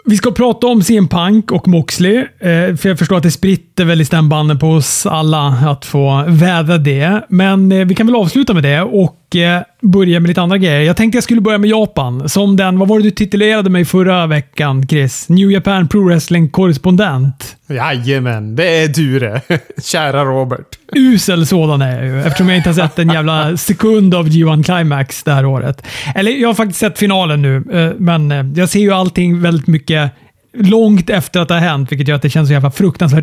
Vi ska prata om CM Punk och Moxley, för jag förstår att det spritter väl i stämbanden på oss alla att få vädra det. Men vi kan väl avsluta med det och börja med lite andra grejer. Jag tänkte jag skulle börja med Japan. Som den, vad var det du titulerade mig förra veckan, Chris? New Japan Pro Wrestling-korrespondent. Jajamän, det är du det. Kära Robert. Usel sådan är jag ju, eftersom jag inte har sett en jävla sekund av G1 Climax det här året. Eller jag har faktiskt sett finalen nu, men jag ser ju allting väldigt mycket långt efter att det har hänt, vilket gör att det känns så jävla fruktansvärt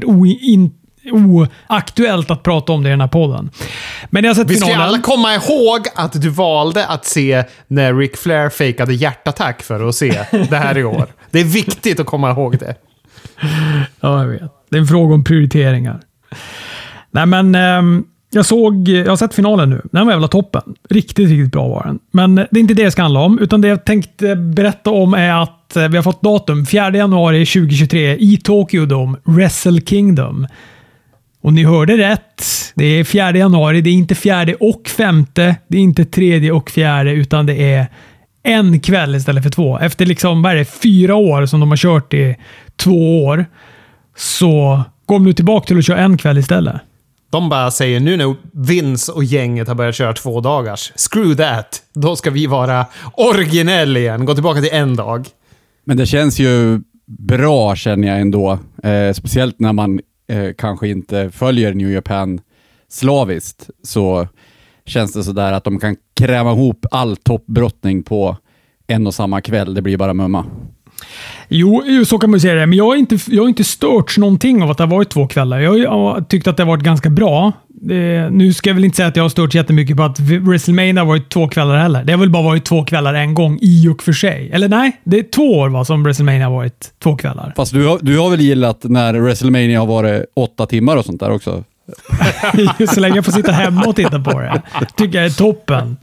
oaktuellt att prata om det i den här podden. Men jag har sett finalen. Vi ska alla komma ihåg att du valde att se när Ric Flair fejkade hjärtattack för att se det här i år. Det är viktigt att komma ihåg det. Ja, jag vet. Det är en fråga om prioriteringar. Nej, men jag har sett finalen nu. Den var jävla toppen. Riktigt, riktigt bra var den. Men det är inte det jag ska handla om, utan det jag tänkte berätta om är att vi har fått datum 4 januari 2023 i Tokyo Dome, Wrestle Kingdom. Och ni hörde rätt. Det är 4 januari. Det är inte 4 och 5. Det är inte 3 och 4, utan det är en kväll istället för 2. Efter liksom, 4 år som de har kört i 2 år, så går de nu tillbaka till att köra en kväll istället. De bara säger nu när Vince och gänget har börjat köra 2 dagars. Screw that. Då ska vi vara originell igen. Gå tillbaka till en dag. Men det känns ju bra, känner jag ändå. Speciellt när man kanske inte följer New Japan slaviskt, så känns det sådär att de kan kräva ihop all toppbrottning på en och samma kväll. Det blir bara mumma. Jo, så kan man säga det. Men jag har inte stört någonting av att det har varit 2 kvällar. Jag har tyckt att det har varit ganska bra. Nu ska jag väl inte säga att jag har stört jättemycket på att WrestleMania har varit 2 kvällar heller. Det har väl bara varit 2 kvällar en gång i och för sig. Eller nej, det är 2 år som WrestleMania har varit 2 kvällar. Fast du har väl gillat när WrestleMania har varit 8 timmar och sånt där också? Så länge jag får sitta hemma och titta på det. Tycker jag är toppen.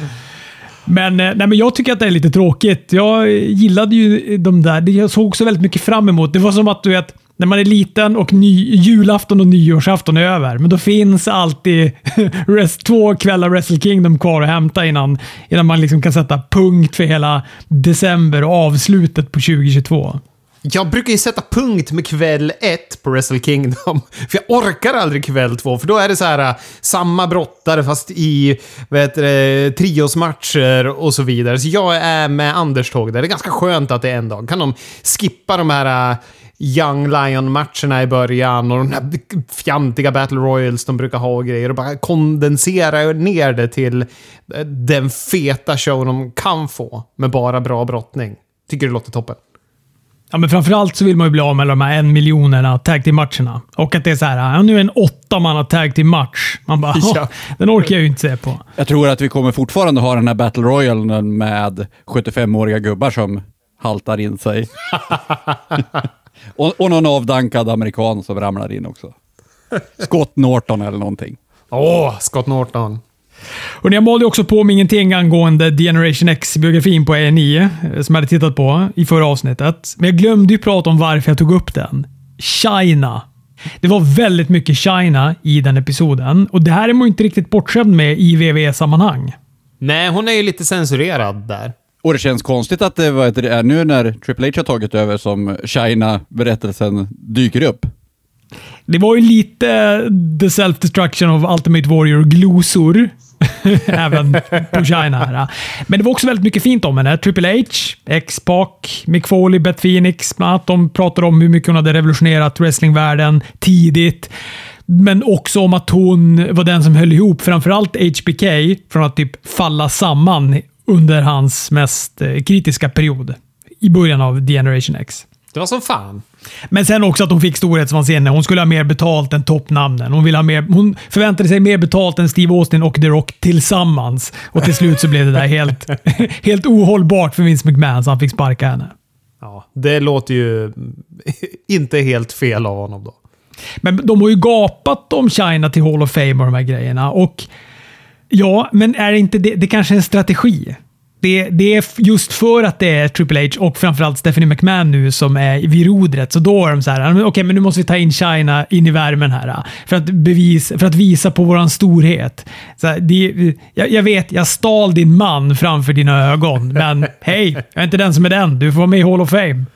Men jag tycker att det är lite tråkigt. Jag gillade ju de där. Jag såg också väldigt mycket fram emot. Det var som att du vet, när man är liten och julafton och nyårsafton är över. Men då finns alltid 2 kvällar Wrestle Kingdom kvar att hämta innan man liksom kan sätta punkt för hela december och avslutet på 2022. Jag brukar ju sätta punkt med kväll 1 på Wrestle Kingdom. För jag orkar aldrig kväll 2. För då är det så här samma brottare fast i triosmatcher och så vidare. Så jag är med Anders tåg där. Det är ganska skönt att det är en dag. Kan de skippa de här Young Lion-matcherna i början och de här fjantiga Battle Royals de brukar ha och grejer och bara kondensera ner det till den feta show de kan få med bara bra brottning. Tycker det låter toppen. Ja, men framförallt så vill man ju bli av med de här 1 miljonerna tag team matcherna. Och att det är så här, nu är en 8-manna tag team match. Man bara, ja. Den orkar jag ju inte se på. Jag tror att vi kommer fortfarande ha den här Battle Royale med 75-åriga gubbar som haltar in sig. och någon avdankad amerikan som ramlar in också. Scott Norton eller någonting. Scott Norton. Och jag målade också på mig ingenting angående Generation X-biografin på A&E som jag hade tittat på i förra avsnittet. Men jag glömde ju prata om varför jag tog upp den. China. Det var väldigt mycket China i den episoden. Och det här är man ju inte riktigt bortskämd med i WWE-sammanhang. Nej, hon är ju lite censurerad där. Och det känns konstigt att det är nu när Triple H har tagit över som China-berättelsen dyker upp. Det var ju lite The Self-Destruction of Ultimate Warrior-glosor även på China här. Men det var också väldigt mycket fint om henne. Triple H, X-Pac, Mick Foley, Beth Phoenix, bland annat. De pratade om hur mycket hon hade revolutionerat wrestlingvärlden tidigt. Men också om att hon var den som höll ihop framförallt HBK från att typ falla samman under hans mest kritiska period i början av Generation X. Det var som fan. Men sen också att hon fick storhetsvansinne. Hon skulle ha mer betalt än toppnamnen. Hon förväntade sig mer betalt än Steve Austin och The Rock tillsammans. Och till slut så blev det där helt ohållbart för Vince McMahon, så han fick sparka henne. Ja, det låter ju inte helt fel av honom då. Men de har ju gapat om China till Hall of Fame och de här grejerna. Och ja, men är det inte det kanske är en strategi? Det är just för att det är Triple H och framförallt Stephanie McMahon nu som är vid rodret. Så då är de så här, okej, men nu måste vi ta in China in i värmen här. För att visa på våran storhet. Så här, jag vet, jag stal din man framför dina ögon. Men hej, jag är inte den som är den. Du får vara med i Hall of Fame.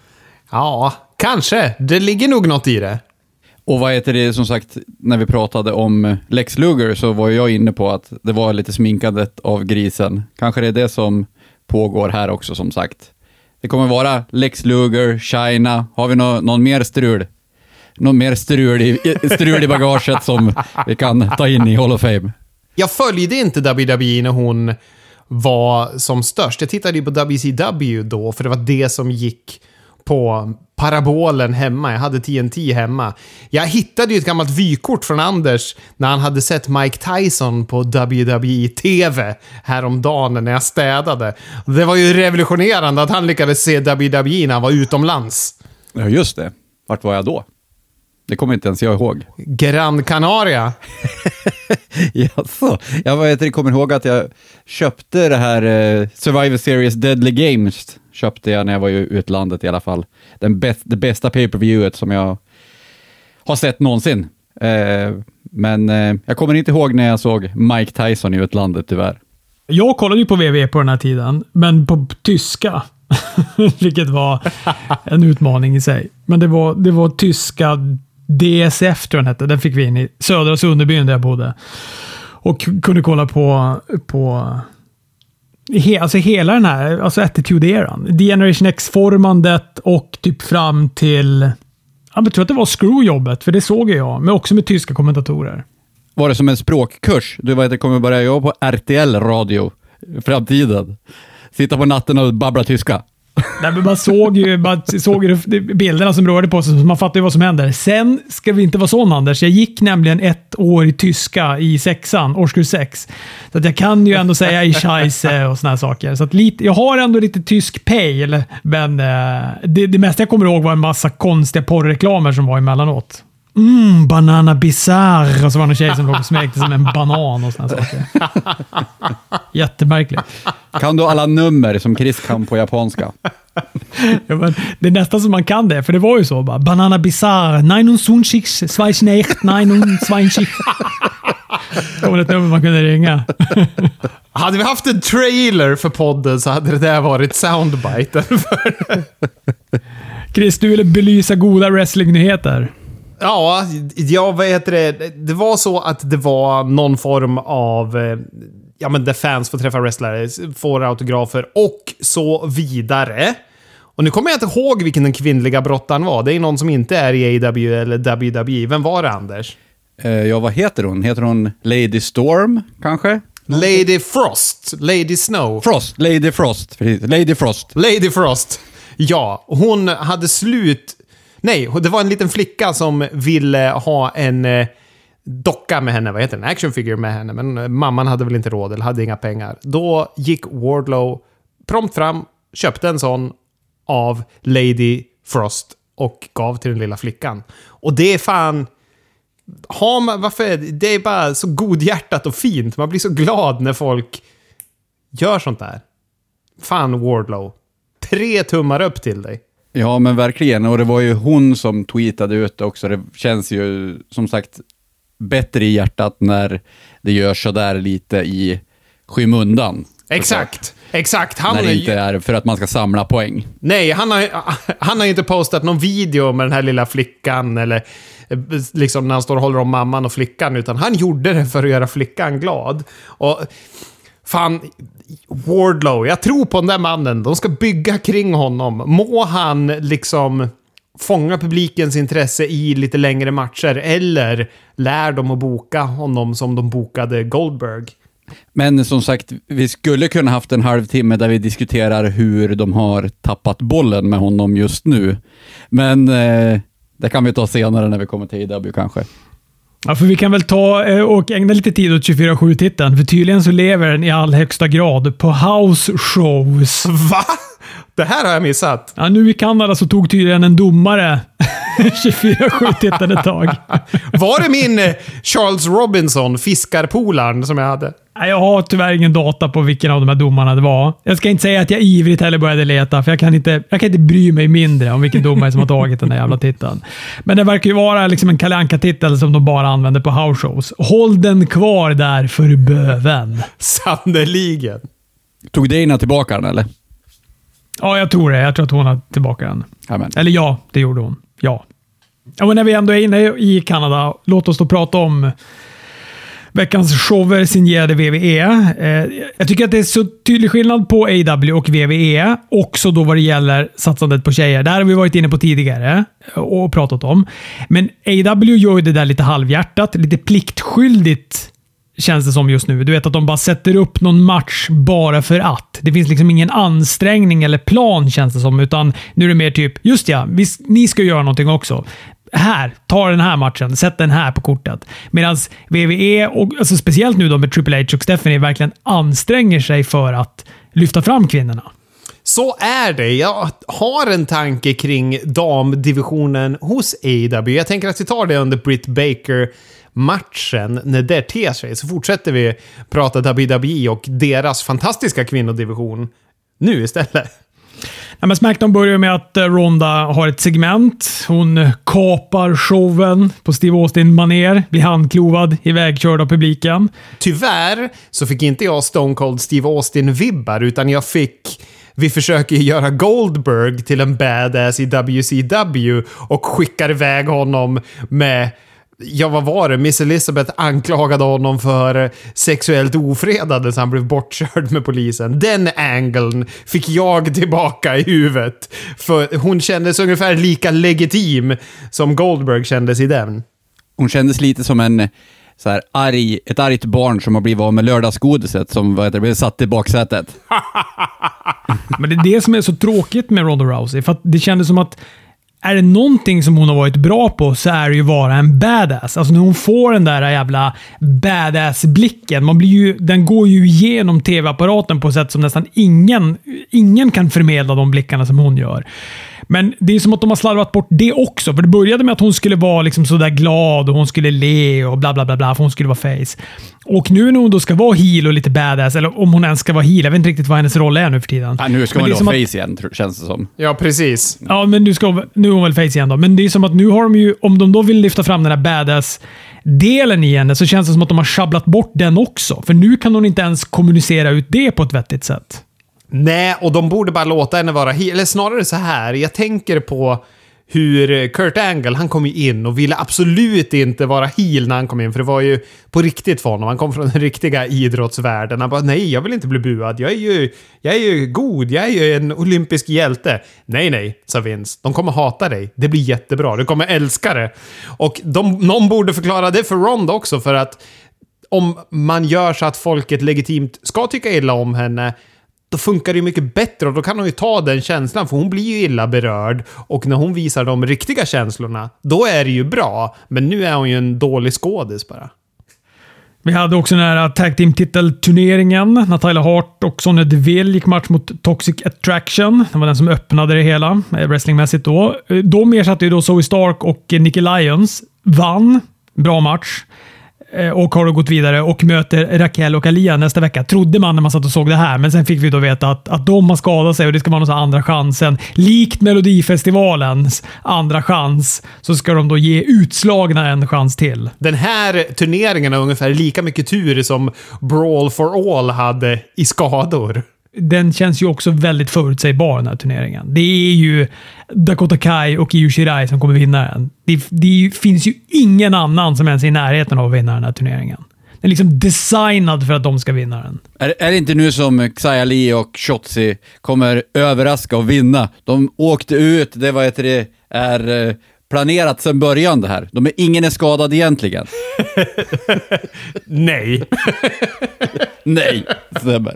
Ja, kanske. Det ligger nog något i det. Och vad heter det, som sagt, när vi pratade om Lex Luger så var jag inne på att det var lite sminkandet av grisen. Kanske det är det som pågår här också, som sagt. Det kommer vara Lex Luger, China. Har vi någon mer strul? Någon mer strul i bagaget som vi kan ta in i Hall of Fame? Jag följde inte WWE när hon var som störst. Jag tittade ju på WCW då, för det var det som gick på parabolen hemma. Jag hade TNT hemma. Jag hittade ju ett gammalt vykort från Anders när han hade sett Mike Tyson på WWE-TV häromdagen när jag städade. Det var ju revolutionerande att han lyckades se WWE när han var utomlands. Ja, just det. Vart var jag då? Det kommer inte ens jag ihåg. Gran Canaria. Jaså. Jag kommer ihåg att jag köpte det här Survivor Series Deadly Games. Köpte jag när jag var i utlandet i alla fall. Det bästa pay-per-viewet som jag har sett någonsin. Men jag kommer inte ihåg när jag såg Mike Tyson i utlandet, tyvärr. Jag kollade ju på WWE på den här tiden, men på tyska. Vilket var en utmaning i sig. Men det var tyska DSF, tror jag den hette. Den fick vi in i södra Sunderbyn där jag bodde. Och kunde kolla på hela den här, alltså Attitude-eran. Generation X-formandet och typ fram till, jag tror att det var Screw-jobbet, för det såg jag, men också med tyska kommentatorer. Var det som en språkkurs? Du vet, det kommer börja jobba på RTL-radio i framtiden. Sitta på natten och babbla tyska. Nej, men man såg ju bilderna som rörde på sig, så man fattade ju vad som händer. Sen ska vi inte vara sån, Anders. Jag gick nämligen 1 år i tyska i 6:an, årskurs 6. Så att jag kan ju ändå säga i scheisse och såna här saker. Så att jag har ändå lite tysk pejl, men det mesta jag kommer ihåg var en massa konstiga porrreklamer som var emellanåt. Banana bizarre. Och så var det en tjej som låg och smekte som en banan och såna saker. Jättemärkligt. Kan du alla nummer som Chris kan på japanska? Ja, men det är nästan som man kan det, för det var ju så bara. Banana bizarre. 29, 29. Kommer ett nummer man kunde ringa. Hade vi haft en trailer för podden så hade det där varit soundbiten. Chris, du ville belysa goda wrestlingnyheter. Ja, vad heter det? Det var så att det var någon form av där fans får träffa wrestlare, får autografer och så vidare. Och nu kommer jag inte ihåg vilken den kvinnliga brottaren var. Det är någon som inte är i AEW eller WWE. Vem var det, Anders? Vad heter hon? Heter hon Lady Storm, kanske? Lady Frost. Lady Snow. Lady Frost. Lady Frost. Ja, hon hade Nej, det var en liten flicka som ville ha en docka med henne. Vad heter det? En action figure med henne. Men mamman hade väl inte råd eller hade inga pengar. Då gick Wardlow prompt fram, köpte en sån av Lady Frost och gav till den lilla flickan. Och det är fan... varför? Det är bara så godhjärtat och fint. Man blir så glad när folk gör sånt där. Fan, Wardlow. 3 tummar upp till dig. Ja, men verkligen. Och det var ju hon som tweetade ut också. Det känns ju, som sagt, bättre i hjärtat när det görs så där lite i skymundan. Exakt. När det inte är för att man ska samla poäng. Nej, han har ju inte postat någon video med den här lilla flickan eller liksom när han står och håller om mamman och flickan, utan han gjorde det för att göra flickan glad. Och fan, Wardlow, jag tror på den där mannen. De ska bygga kring honom. Må han liksom fånga publikens intresse i lite längre matcher, eller lär dem att boka honom som de bokade Goldberg. Men som sagt, vi skulle kunna haft en halvtimme där vi diskuterar hur de har tappat bollen med honom just nu. Men det kan vi ta senare när vi kommer till AEW kanske. Ja, för vi kan väl ta och ägna lite tid åt 24/7-titeln. För tydligen så lever den i all högsta grad på house shows. Va? Det här har jag missat. Ja, nu i Kanada så tog tydligen en domare 24/7-titeln ett tag. Var det min Charles Robinson, fiskarpolaren, som jag hade? Nej, jag har tyvärr ingen data på vilken av de här domarna det var. Jag ska inte säga att jag ivrigt heller började leta, för jag kan inte bry mig mindre om vilken domare som har tagit den där jävla titeln. Men det verkar ju vara liksom en Kalle Anka-titel som de bara använder på house shows. Håll den kvar där för böven. Sannoliken. Tog Dana tillbaka den, eller? Ja, jag tror det. Jag tror att hon har tillbaka den. Amen. Eller ja, det gjorde hon. Ja. Och när vi ändå är inne i Kanada, låt oss då prata om veckans shower signerade WWE. Jag tycker att det är så tydlig skillnad på AEW och WWE. Också då vad det gäller satsandet på tjejer. Där har vi varit inne på tidigare och pratat om. Men AEW gör ju det där lite halvhjärtat, lite pliktskyldigt känns det som just nu. Du vet att de bara sätter upp någon match bara för att. Det finns liksom ingen ansträngning eller plan känns det som. Utan nu är det mer typ, just ja, ni ska göra någonting också. Här, ta den här matchen, sätt den här på kortet. Medan WWE, och alltså speciellt nu då med Triple H och Stephanie, verkligen anstränger sig för att lyfta fram kvinnorna. Så är det. Jag har en tanke kring damdivisionen hos AEW. Jag tänker att vi tar det under Britt Baker-matchen. När det ter sig så fortsätter vi prata WWE och deras fantastiska kvinnodivision nu istället. Ja, men SmackDown börjar med att Ronda har ett segment. Hon kapar showen på Steve Austin-manér, blir handklovad, ivägkörd av publiken. Tyvärr så fick inte jag Stone Cold Steve Austin-vibbar, utan jag fick... Vi försöker göra Goldberg till en badass i WCW och skickar iväg honom med... Ja, vad var det? Miss Elizabeth anklagade honom för sexuellt ofredande så han blev bortkörd med polisen. Den angeln fick jag tillbaka i huvudet. För hon kändes ungefär lika legitim som Goldberg kändes i den. Hon kändes lite som en så här ett argt barn som har blivit av med lördagsgodiset som blev satt i baksätet. Men det är det som är så tråkigt med Ronda Rousey. För att det kändes som att är det någonting som hon har varit bra på så är det ju vara en badass. Alltså när hon får den där jävla badass-blicken. Den går ju igenom tv-apparaten på ett sätt som nästan ingen kan förmedla de blickarna som hon gör. Men det är som att de har slarvat bort det också. För det började med att hon skulle vara liksom sådär glad och hon skulle le och bla bla bla bla för hon skulle vara face. Och nu när hon då ska vara heel och lite badass, eller om hon ens ska vara heel, jag vet inte riktigt vad hennes roll är nu för tiden. Ja, nu ska hon vara face igen, känns det som. Ja, precis. Ja, men nu är hon väl face igen då. Men det är som att nu har de ju, om de då vill lyfta fram den här badass-delen i henne, så känns det som att de har schabblat bort den också. För nu kan hon inte ens kommunicera ut det på ett vettigt sätt. Nej, och de borde bara låta henne vara heel. Eller snarare så här, jag tänker på hur Kurt Angle, han kom ju in och ville absolut inte vara heel när han kom in, för det var ju på riktigt för honom. Han kom från den riktiga idrottsvärlden. Han bara, nej, jag vill inte bli buad. Jag är ju god. Jag är ju en olympisk hjälte. Nej, sa Vince. De kommer hata dig. Det blir jättebra. Du kommer älska det. Och någon borde förklara det för Ronda också, för att om man gör så att folket legitimt ska tycka illa om henne, då funkar det mycket bättre och då kan hon ju ta den känslan, för hon blir ju illa berörd, och när hon visar de riktiga känslorna, då är det ju bra. Men nu är hon ju en dålig skådis bara. Vi hade också den här tag team-titelturneringen. Natalia Hart och Sonya Deville gick match mot Toxic Attraction. Det var den som öppnade det hela, wrestlingmässigt då. De ersatte ju då Zoe Stark och Nikki Lyons. Vann. Bra match. Och har då gått vidare och möter Raquel och Alia nästa vecka. Trodde man när man satt och såg det här. Men sen fick vi då veta att de har skadat sig och det ska vara någon andra chansen. Likt Melodifestivalens andra chans så ska de då ge utslagna en chans till. Den här turneringen har ungefär lika mycket tur som Brawl for All hade i skador. Den känns ju också väldigt förutsägbar, den här turneringen. Det är ju Dakota Kai och Io Shirai som kommer vinna den. Det finns ju ingen annan som ens är i närheten av att vinna den här turneringen. Den är liksom designad för att de ska vinna den. Är det inte nu som Xia Li och Shotzi kommer överraska och vinna? De åkte ut, det var är planerat sedan början det här. Ingen är skadad egentligen. Nej. Nej, stämmer.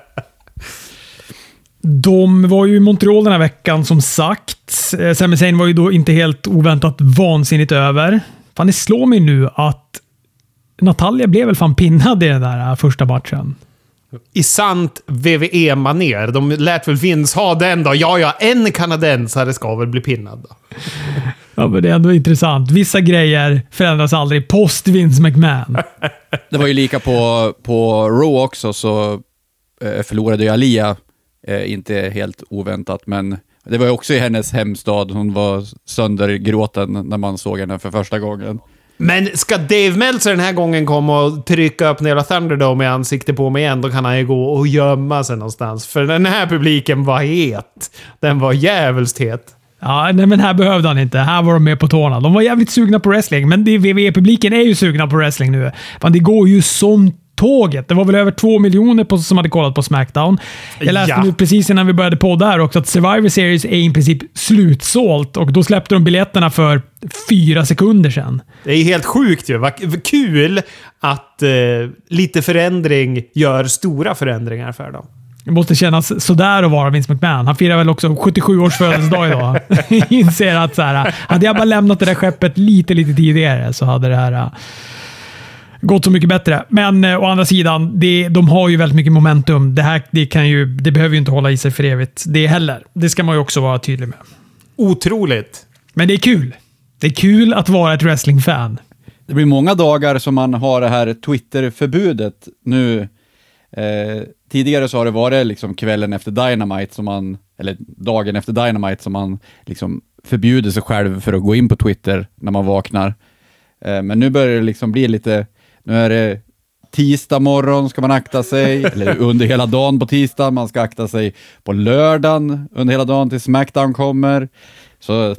De var ju i Montreal den här veckan som sagt. Sami Zayn var ju då inte helt oväntat vansinnigt över. Fan, det slår mig nu att Natalia blev väl fan pinnad i den där första matchen. I sant WWE-maner. De lät väl Vince ha den då. Ja, en kanadensare ska väl bli pinnad då. Ja, men det är ändå intressant. Vissa grejer förändras aldrig post Vince McMahon. Det var ju lika på Raw också, så förlorade ju Alia. Inte helt oväntat, men det var ju också i hennes hemstad. Hon var söndergråten när man såg henne för första gången. Men ska Dave Meltzer den här gången komma och trycka upp Nela Thunderdome i ansikte på mig igen, då kan han ju gå och gömma sig någonstans. För den här publiken var het. Den var jävligt het. Ja, nej, men här behövde han inte. Här var de med på tårna. De var jävligt sugna på wrestling, men WWE-publiken är ju sugna på wrestling nu. Fan, det går ju som tåget. Det var väl över 2 miljoner som hade kollat på SmackDown. Jag läste nu precis innan vi började podda här också att Survivor Series är i princip slutsålt och då släppte de biljetterna för 4 sekunder sedan. Det är helt sjukt ju. Vad kul att lite förändring gör stora förändringar för dem. Det måste kännas sådär att vara Vince McMahon. Han firar väl också 77 års födelsedag idag. Inser att så här, hade jag bara lämnat det där skeppet lite tidigare så hade det här gått så mycket bättre. Men å andra sidan, de har ju väldigt mycket momentum. Det behöver ju inte hålla i sig för evigt. Det heller. Det ska man ju också vara tydlig med. Otroligt. Men det är kul. Det är kul att vara ett wrestlingfan. Det blir många dagar som man har det här Twitter-förbudet nu. Tidigare så har det varit liksom kvällen efter Dynamite eller dagen efter Dynamite som man liksom förbjuder sig själv för att gå in på Twitter när man vaknar. Men nu börjar det liksom bli lite, nu är det tisdag morgon ska man akta sig, eller under hela dagen på tisdag, man ska akta sig på lördagen under hela dagen till SmackDown kommer. Så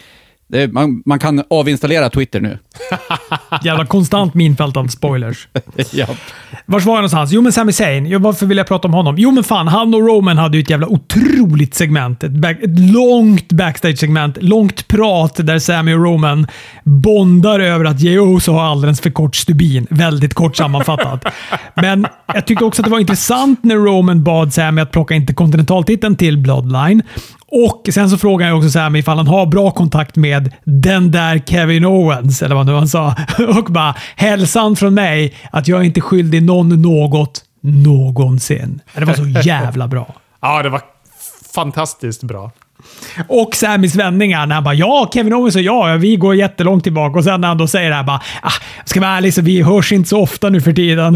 man kan avinstallera Twitter nu. Jävla konstant minfält av spoilers. Ja. Vars var jag någonstans? Jo, men Sami Zayn. Varför vill jag prata om honom? Jo, men fan. Han och Roman hade ju ett jävla otroligt segment. Ett långt backstage-segment. Långt prat där Sami och Roman bondar över att Jey Uso har alldeles för kort stubin. Väldigt kort sammanfattat. Men jag tyckte också att det var intressant när Roman bad Sami att plocka interkontinentaltiteln till Bloodline. Och sen så frågar jag också Sami ifall han har bra kontakt med den där Kevin Owens, eller vad nu han sa. Och bara, hälsan från mig att jag inte är skyldig någon något någonsin. Det var så jävla bra. Ja, det var fantastiskt bra. Och Samis vändningar när han bara, ja, Kevin Owens och jag, vi går jättelångt tillbaka. Och sen när han då säger det här bara, ska vara ärlig så vi hörs inte så ofta nu för tiden.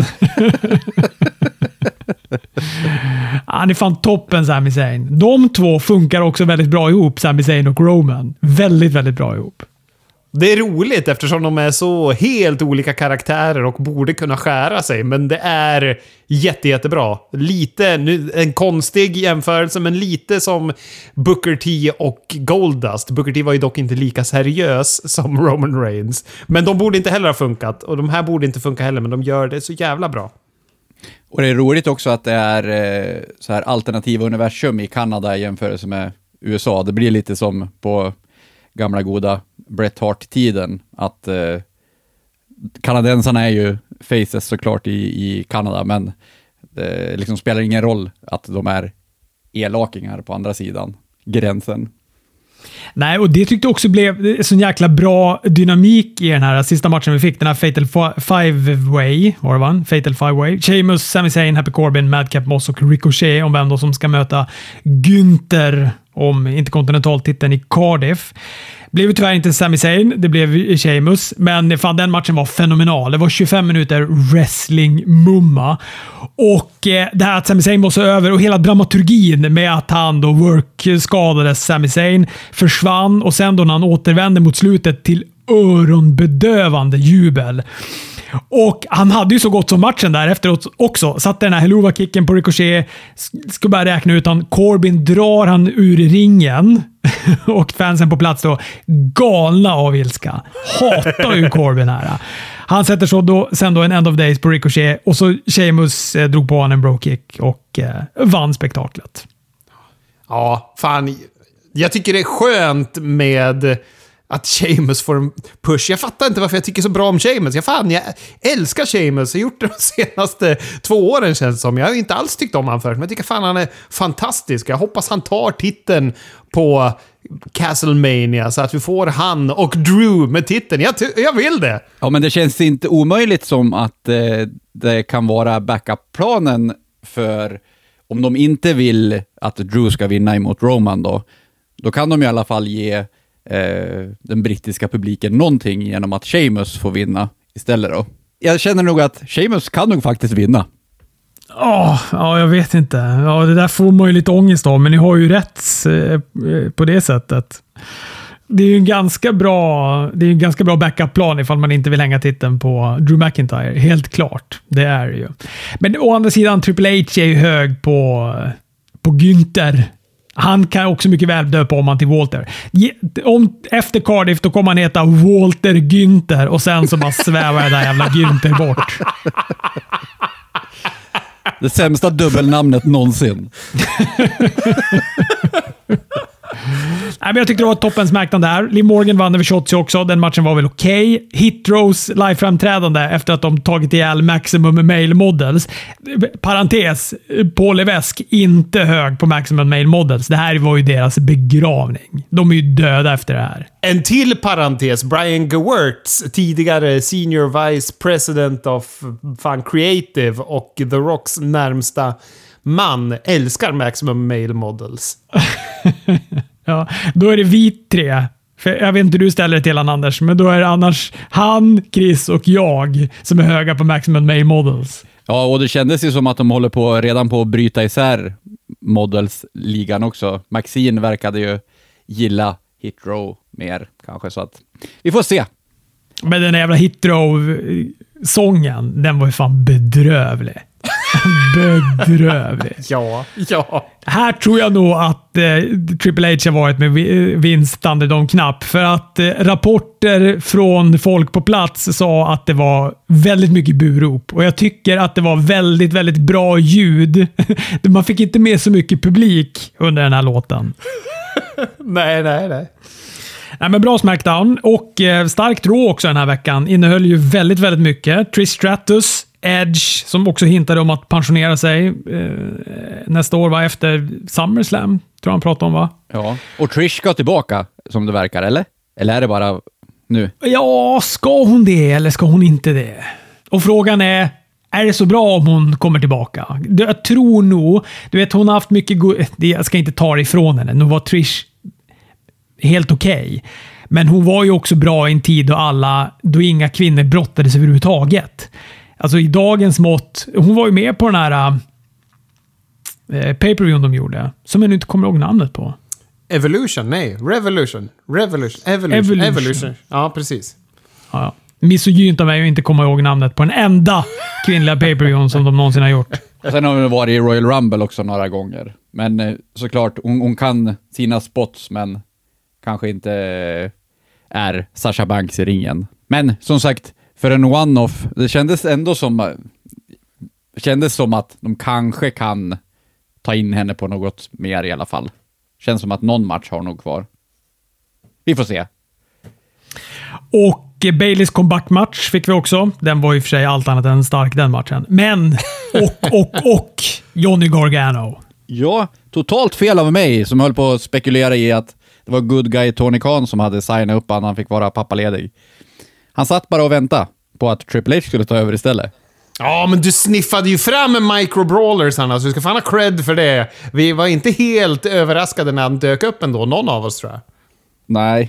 Han är fan toppen, Sami Zayn. De två funkar också väldigt bra ihop, Sami Zayn och Roman. Väldigt, väldigt bra ihop. Det är roligt eftersom de är så helt olika karaktärer och borde kunna skära sig. Men det är jättebra. Lite, en konstig jämförelse, men lite som Booker T och Goldust. Booker T var ju dock inte lika seriös som Roman Reigns. Men de borde inte heller ha funkat. Och de här borde inte funka heller, men de gör det så jävla bra. Och det är roligt också att det är så här alternativa universum i Kanada i jämförelse med USA. Det blir lite som på gamla goda Bret Hart-tiden. Att kanadensarna är ju faces såklart i Kanada, men det liksom spelar ingen roll att de är elakingar på andra sidan gränsen. Nej, och det tyckte också blev så jäkla bra dynamik i den här sista matchen vi fick. Den här Fatal Five-Way, var det va? Fatal Five-Way. Sheamus, Sami Zayn, Happy Corbin, Madcap Moss och Ricochet om vem då som ska möta Günther om interkontinentaltiteln i Cardiff. Blev tyvärr inte Sami Zayn, det blev Sheamus, men fan, den matchen var fenomenal. Det var 25 minuter wrestling-mumma. Och det här att Sami Zayn var så över och hela dramaturgin med att han då work-skadades, Sami Zayn försvann och sen då när han återvände mot slutet till öronbedövande jubel. Och han hade ju så gott som matchen där efteråt också. Satte den här Helluva-kicken på Ricochet. Ska bara räkna ut han. Corbin drar han ur ringen. Och fansen på plats då galna av ilska. Hatar ju Corbin här. Han sätter så sen då en End of Days på Ricochet. Och så Sheamus drog på honom en bro kick och vann spektaklet. Ja, fan. Jag tycker det är skönt med att Sheamus får en push. Jag fattar inte varför jag tycker så bra om Sheamus. Jag älskar Sheamus. Jag har gjort det de senaste 2 åren känns det som. Jag har inte alls tyckt om han förut, men jag tycker fan han är fantastisk. Jag hoppas han tar titeln på Castlemania så att vi får han och Drew med titeln. Jag vill det. Ja, men det känns inte omöjligt som att det kan vara backup-planen för om de inte vill att Drew ska vinna emot Roman då kan de i alla fall ge den brittiska publiken någonting genom att Sheamus får vinna istället då. Jag känner nog att Sheamus kan nog faktiskt vinna. Ja, jag vet inte. Ja, det där får man ju lite ångest av, men ni har ju rätt på det sättet. Det är ju en ganska bra backup-plan ifall man inte vill hänga titeln på Drew McIntyre. Helt klart. Det är det ju. Men å andra sidan, Triple H är ju hög på Günther. Han kan också mycket väl döpa om han till Walter. Efter Cardiff då kommer han heta Walter Günther och sen så bara svävar det där jävla Günther bort. Det sämsta dubbelnamnet någonsin. Nej, men jag tyckte det var ett toppen Smackdown där. Liv Morgan vann över Shotzi också. Den matchen var väl okej. Hit-Rows live-framträdande efter att de tagit ihjäl Maximum Male Models. Parentes, Paul Levesque inte hög på Maximum Male Models. Det här var ju deras begravning. De är ju döda efter det här. En till parentes. Brian Gewirtz, tidigare Senior Vice President of Fun Creative och The Rocks närmsta man, älskar Maximum Male Models. Ja, då är det vi tre. För jag vet inte hur du ställer det till han, Anders, men då är det annars han, Chris och jag som är höga på Maximum Male Models. Ja, och det kändes ju som att de håller redan på att bryta isär Models-ligan också. Maxine verkade ju gilla Hit Row mer kanske, så att vi får se. Men den jävla Hit Row-sången, den var ju fan bedrövlig. Bedrövlig. Ja. Här tror jag nog att Triple H har varit med Vince Thunderdome-knapp. För att rapporter från folk på plats sa att det var väldigt mycket burop. Och jag tycker att det var väldigt, väldigt bra ljud. Man fick inte med så mycket publik under den här låten. Nej. Nej, men bra Smackdown. Och starkt Raw också den här veckan. Innehöll ju väldigt, väldigt mycket. Trish Stratus, Edge, som också hintade om att pensionera sig nästa år, efter SummerSlam, tror han pratade om, va? Ja, och Trish ska tillbaka, som det verkar, eller? Eller är det bara nu? Ja, ska hon det eller ska hon inte det? Och frågan är det så bra om hon kommer tillbaka? Jag tror nog, du vet, hon har haft mycket jag ska inte ta det ifrån henne. Nu var Trish helt okej. Men hon var ju också bra i en tid då inga kvinnor brottades överhuvudtaget. Alltså i dagens mått, hon var ju med på den här pay-per-view de gjorde, som jag nu inte kommer ihåg namnet på. Evolution. Ja, precis. Ja. Misogynt av mig att inte komma ihåg namnet på den enda kvinnliga pay-per-view som de någonsin har gjort. Sen har hon varit i Royal Rumble också några gånger. Men såklart, hon kan sina spots, men kanske inte är Sasha Banks i ringen. Men som sagt, för en one-off, det kändes ändå som att de kanske kan ta in henne på något mer i alla fall. Känns som att någon match har nog kvar. Vi får se. Och Baileys comeback-match fick vi också. Den var i och för sig allt annat än stark, den matchen. Men, och Johnny Gargano. Ja, totalt fel av mig som höll på att spekulera i att det var good guy Tony Khan som hade signat upp han fick vara pappaledig. Han satt bara och väntade på att Triple H skulle ta över istället. Ja, men du sniffade ju fram med micro-brawlers, Hanna, så du ska fan ha cred för det. Vi var inte helt överraskade när han dök upp ändå, någon av oss tror jag. Nej.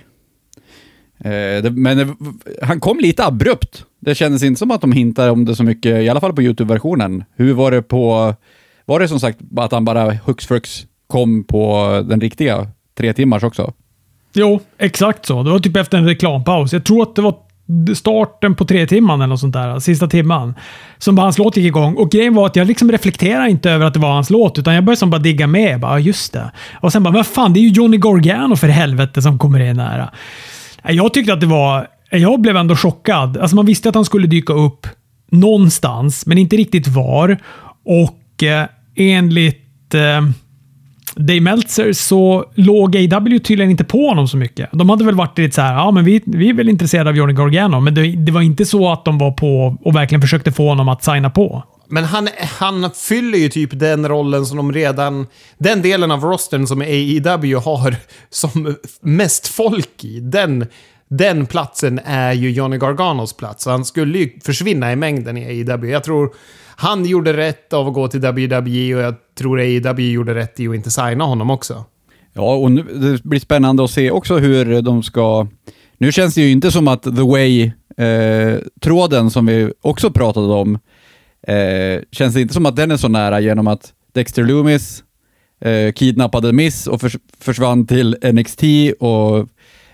Han kom lite abrupt. Det kändes inte som att de hintade om det så mycket, i alla fall på YouTube-versionen. Hur var det var det som sagt att han bara hux kom på den riktiga 3 timmars också? Jo, exakt så. Det var typ efter en reklampaus. Jag tror att det var starten på 3 timman eller något sånt där, sista timman, som bara hans låt gick igång. Och grejen var att jag liksom reflekterar inte över att det var hans låt, utan jag började som bara digga med. Bara, just det. Och sen bara, vad fan, det är ju Johnny Gargano för helvete som kommer in här. Jag tyckte att det var... Jag blev ändå chockad. Alltså man visste att han skulle dyka upp någonstans, men inte riktigt var. Och enligt Dave Meltzer så låg AEW tydligen inte på honom så mycket. De hade väl varit lite så här, ja men vi är väl intresserade av Johnny Gargano, men det var inte så att de var på och verkligen försökte få honom att signa på. Men han fyller ju typ den rollen som de redan... Den delen av rostern som AEW har som mest folk i. Den platsen är ju Johnny Garganos plats. Så han skulle ju försvinna i mängden i AEW. Jag tror han gjorde rätt av att gå till WWE och jag tror AEW gjorde rätt i att inte signa honom också. Ja, och nu, det blir spännande att se också hur de ska... Nu känns det ju inte som att The Way-tråden som vi också pratade om känns det inte som att den är så nära genom att Dexter Lumis kidnappade Miss och försvann till NXT och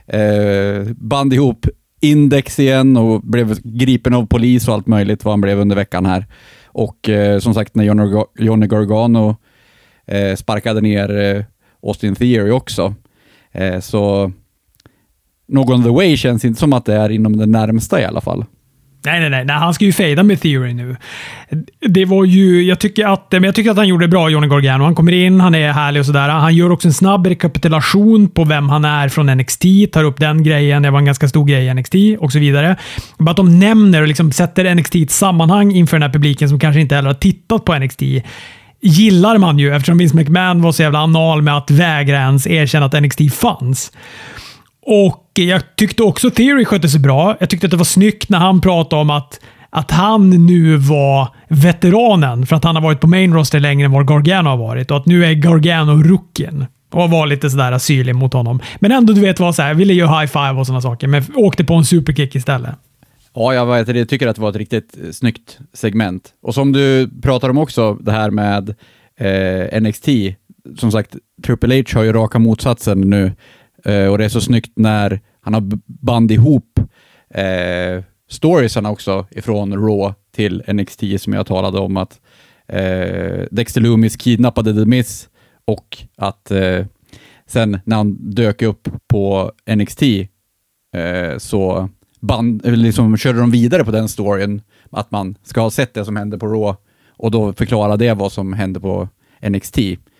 band ihop index igen och blev gripen av polis och allt möjligt vad han blev under veckan här. Och som sagt, när Johnny Gargano sparkade ner Austin Theory också. Så någon the way känns inte som att det är inom det närmsta i alla fall. Nej, han ska ju fejda med Theory nu. Det var ju, jag tycker att han gjorde det bra, Johnny Gargano. Han kommer in, han är härlig och sådär. Han gör också en snabb rekapitulation på vem han är från NXT, tar upp den grejen, det var en ganska stor grej i NXT och så vidare. Bara att de nämner och liksom sätter NXT i ett sammanhang inför den här publiken som kanske inte heller har tittat på NXT. Gillar man ju, eftersom Vince McMahon var så jävla anal med att vägra ens erkänna att NXT fanns. Och jag tyckte också Theory skötte sig bra. Jag tyckte att det var snyggt när han pratade om att han nu var veteranen för att han har varit på main roster längre än vad Gargano har varit och att nu är Gargano rookien. Och var lite sådär asyllig mot honom. Men ändå, du vet vad, så här, ville göra high five och sådana saker, men åkte på en superkick istället. Ja, jag tycker att det var ett riktigt snyggt segment. Och som du pratar om också, det här med NXT. Som sagt, Triple H har ju raka motsatsen nu. Och det är så snyggt när han har band ihop storiesarna också ifrån Raw till NXT, som jag talade om, att Dexter Lumis kidnappade The Miz och att sen när han dök upp på NXT så liksom körde de vidare på den storyn, att man ska ha sett det som hände på Raw och då förklara det vad som hände på NXT.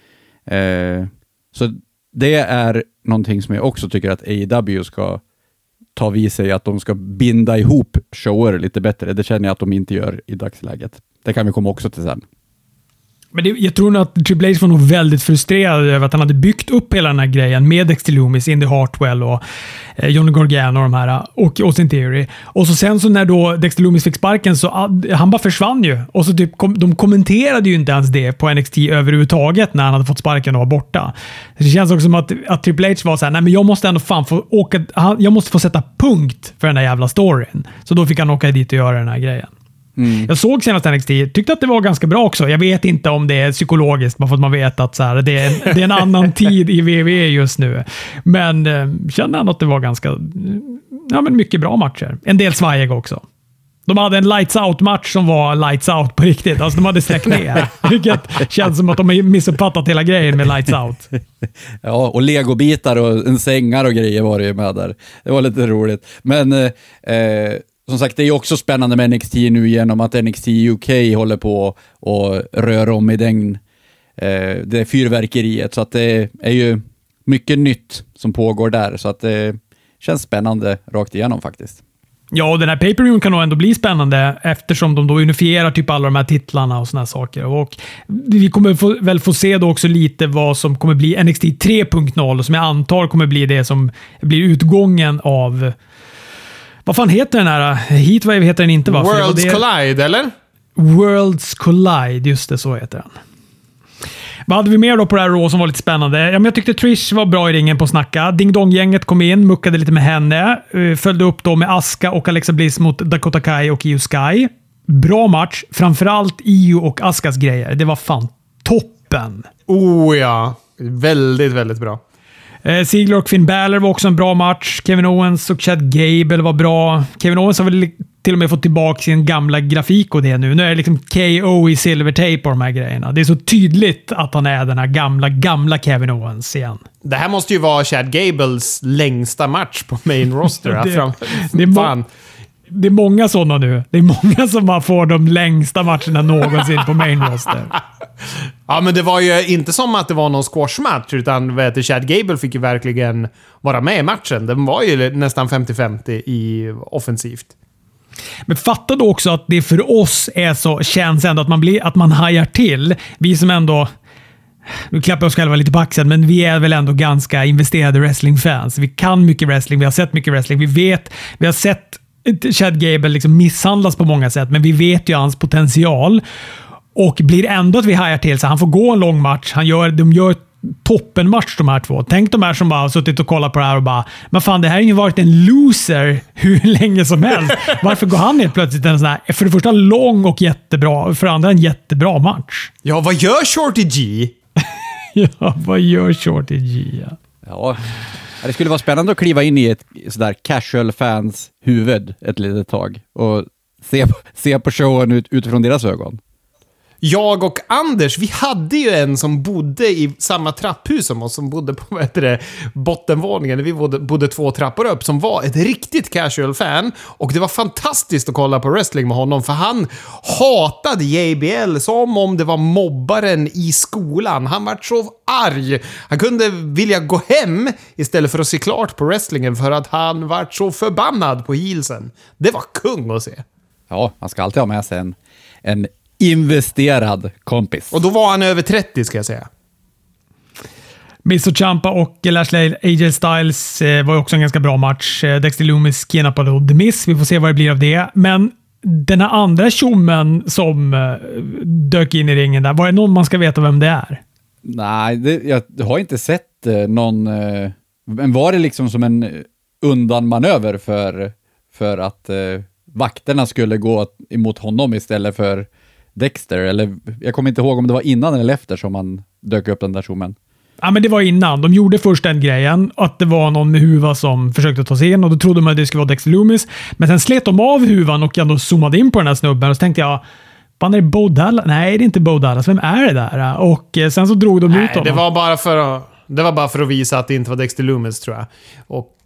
Så det är någonting som jag också tycker att AEW ska ta vid sig, att de ska binda ihop shower lite bättre. Det känner jag att de inte gör i dagsläget. Det kan vi komma också till sen. Men jag tror nog att Triple H var nog väldigt frustrerad över att han hade byggt upp hela den här grejen med Dexter Lumis, Indy Hartwell och Johnny Gargano och de här och Austin Theory. Och så sen så när då Dexter Lumis fick sparken så han bara försvann ju. Och så typ de kommenterade ju inte ens det på NXT överhuvudtaget när han hade fått sparken och var borta. Det känns också som att Triple H var så här: nej men jag måste ändå fan få åka, jag måste få sätta punkt för den där jävla storyn. Så då fick han åka dit och göra den här grejen. Mm. Jag såg senast NXT, tyckte att det var ganska bra också. Jag vet inte om det är psykologiskt, bara för att man vet att så här, det är en annan tid i WWE just nu. Men kände ändå att det var ganska mycket bra matcher. En del svajiga också. De hade en lights out-match som var lights out på riktigt. Alltså de hade sträckt ner. Vilket känns som att de har missuppfattat hela grejen med lights out. Ja, och legobitar och en sängar och grejer var det ju med där. Det var lite roligt. Men som sagt, det är ju också spännande med NXT nu genom att NXT UK håller på och rör om i det fyrverkeriet. Så att det är ju mycket nytt som pågår där. Så att det känns spännande rakt igenom faktiskt. Ja, och den här pay-per-view kan nog ändå bli spännande eftersom de då unifierar typ alla de här titlarna och såna här saker. Och vi kommer väl få se då också lite vad som kommer bli NXT 3.0 som jag antar kommer bli det som blir utgången av... Vad fan heter den här? Heatwave heter den inte, va? Worlds Collide, eller? Worlds Collide, just det, så heter den. Vad hade vi mer då på det här Raw som var lite spännande? Ja, men jag tyckte Trish var bra i ringen på att snacka. Ding Dong-gänget kom in, muckade lite med henne. Följde upp då med Asuka och Alexa Bliss mot Dakota Kai och Io Sky. Bra match. Framförallt Io och Askas grejer. Det var fan toppen. Oh ja. Väldigt, väldigt bra. Ziggler och Finn Balor var också en bra match. Kevin Owens och Chad Gable var bra. Kevin Owens har väl till och med fått tillbaka sin gamla grafik och det nu. Nu är det liksom KO i silvertape och de här grejerna. Det är så tydligt att han är den här gamla Kevin Owens igen. Det här måste ju vara Chad Gables längsta match på main roster. Det är många sådana nu. Det är många som bara får de längsta matcherna någonsin på main roster. Ja, men det var ju inte som att det var någon squashmatch, utan Chad Gable fick ju verkligen vara med i matchen. Den var ju nästan 50-50 i offensivt. Men fatta då också att det för oss är så, känns ändå att man hajar till. Vi som ändå... Nu klappar oss själva lite på axeln, men vi är väl ändå ganska investerade wrestlingfans. Vi kan mycket wrestling, vi har sett mycket wrestling. Vi har sett Chad Gable liksom misshandlas på många sätt, men vi vet ju hans potential. Och blir ändå att vi hajar till så han får gå en lång match. De gör toppenmatch de här två. Tänk de här som bara har suttit och kollat på det här och bara, men fan, det här har ju varit en loser hur länge som helst. Varför går han helt plötsligt en sån här, för det första lång och jättebra, för det andra en jättebra match? Ja, vad gör Shorty G? Ja, vad gör Shorty G? Ja, Det skulle vara spännande att kliva in i ett sådär casual fans huvud ett litet tag och se på showen utifrån deras ögon. Jag och Anders, vi hade ju en som bodde i samma trapphus som oss, som bodde på bottenvåningen. Vi bodde 2 trappor upp, som var ett riktigt casual fan. Och det var fantastiskt att kolla på wrestling med honom, för han hatade JBL som om det var mobbaren i skolan. Han var så arg. Han kunde vilja gå hem istället för att se klart på wrestlingen, för att han var så förbannad på heelsen. Det var kung att se. Ja, man ska alltid ha med sig en investerad kompis. Och då var han över 30, ska jag säga. Miz och Ciampa och Lashley AJ Styles var också en ganska bra match. Dexter Lumis kidnappade The Miz. Vi får se vad det blir av det. Men den här andra tjommen som dök in i ringen där, var det någon man ska veta vem det är? Nej, jag har inte sett någon... Men var det liksom som en undanmanöver för att vakterna skulle gå emot honom istället för Dexter? Eller jag kommer inte ihåg om det var innan eller efter som man dök upp den där tjommen. Ja, men det var innan. De gjorde först den grejen, att det var någon med huva som försökte ta sig in, och då trodde man att det skulle vara Dexter Lumis. Men sen slet de av huvan och ändå zoomade in på den här snubben, och så tänkte jag, fan, är det Bo Dallas? Nej, det är inte Bo Dallas. Vem är det där? Och sen så drog de ut honom. Det var bara för att visa att det inte var Dexter Lumis, tror jag. Och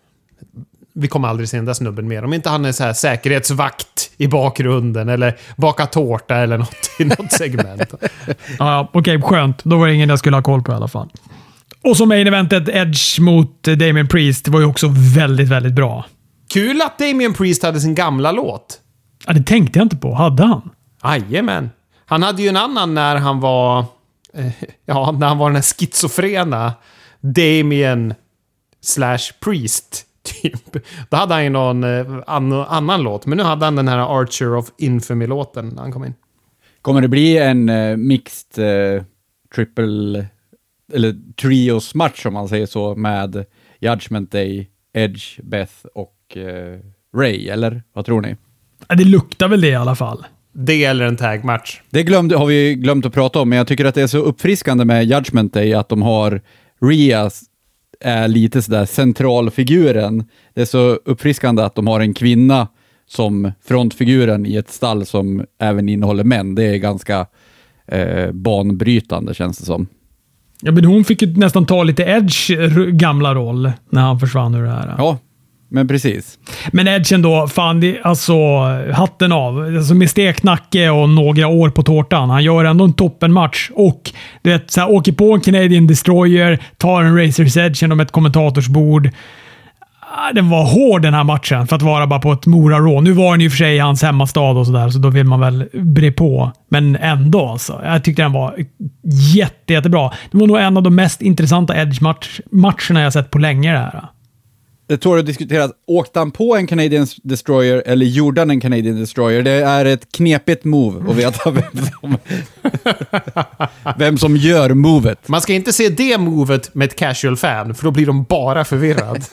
vi kommer aldrig se den där snubben mer. Om inte han är så här säkerhetsvakt i bakgrunden eller baka tårta eller något i något segment. Ja, okej, skönt. Då var det ingen jag skulle ha koll på i alla fall. Och som main eventet, Edge mot Damian Priest, var ju också väldigt, väldigt bra. Kul att Damian Priest hade sin gamla låt. Ja, det tänkte jag inte på. Hade han? Jajamän. Han hade ju en annan när han var... när han var den här schizofrena Damian / Priest. Typ. Då hade han ju någon annan låt. Men nu hade han den här Archer of Infamy-låten när han kom in. Kommer det bli en mixed triple eller trios match, om man säger så, med Judgment Day, Edge, Beth och Ray, eller vad tror ni? Ja, det luktar väl det i alla fall. Det eller en tag-match. Det har vi glömt att prata om, men jag tycker att det är så uppfriskande med Judgment Day att de har Rhea är lite sådär centralfiguren. Det är så uppfriskande att de har en kvinna som frontfiguren i ett stall som även innehåller män. Det är ganska banbrytande, känns det som. Ja, men hon fick ju nästan ta lite Edge gamla roll när han försvann ur det här. Ja, men precis. Men Edge ändå, fan, alltså hatten av. Alltså med steknacke och några år på tårtan. Han gör ändå en toppenmatch och du vet, så här, åker på en Canadian Destroyer, tar en Razor's Edge genom ett kommentatorsbord. Den var hård den här matchen för att vara bara på ett Mora-Raw. Nu var den ju för sig i hans hemmastad och sådär, så då vill man väl bre på. Men ändå alltså. Jag tyckte den var jättebra. Det var nog en av de mest intressanta Edge-matcherna jag sett på länge det här. Det tror jag diskuterat. Åkte han på en Canadian Destroyer eller gjorde han en Canadian Destroyer? Det är ett knepigt move att veta vem som gör movet. Man ska inte se det movet med ett casual fan, för då blir de bara förvirrad.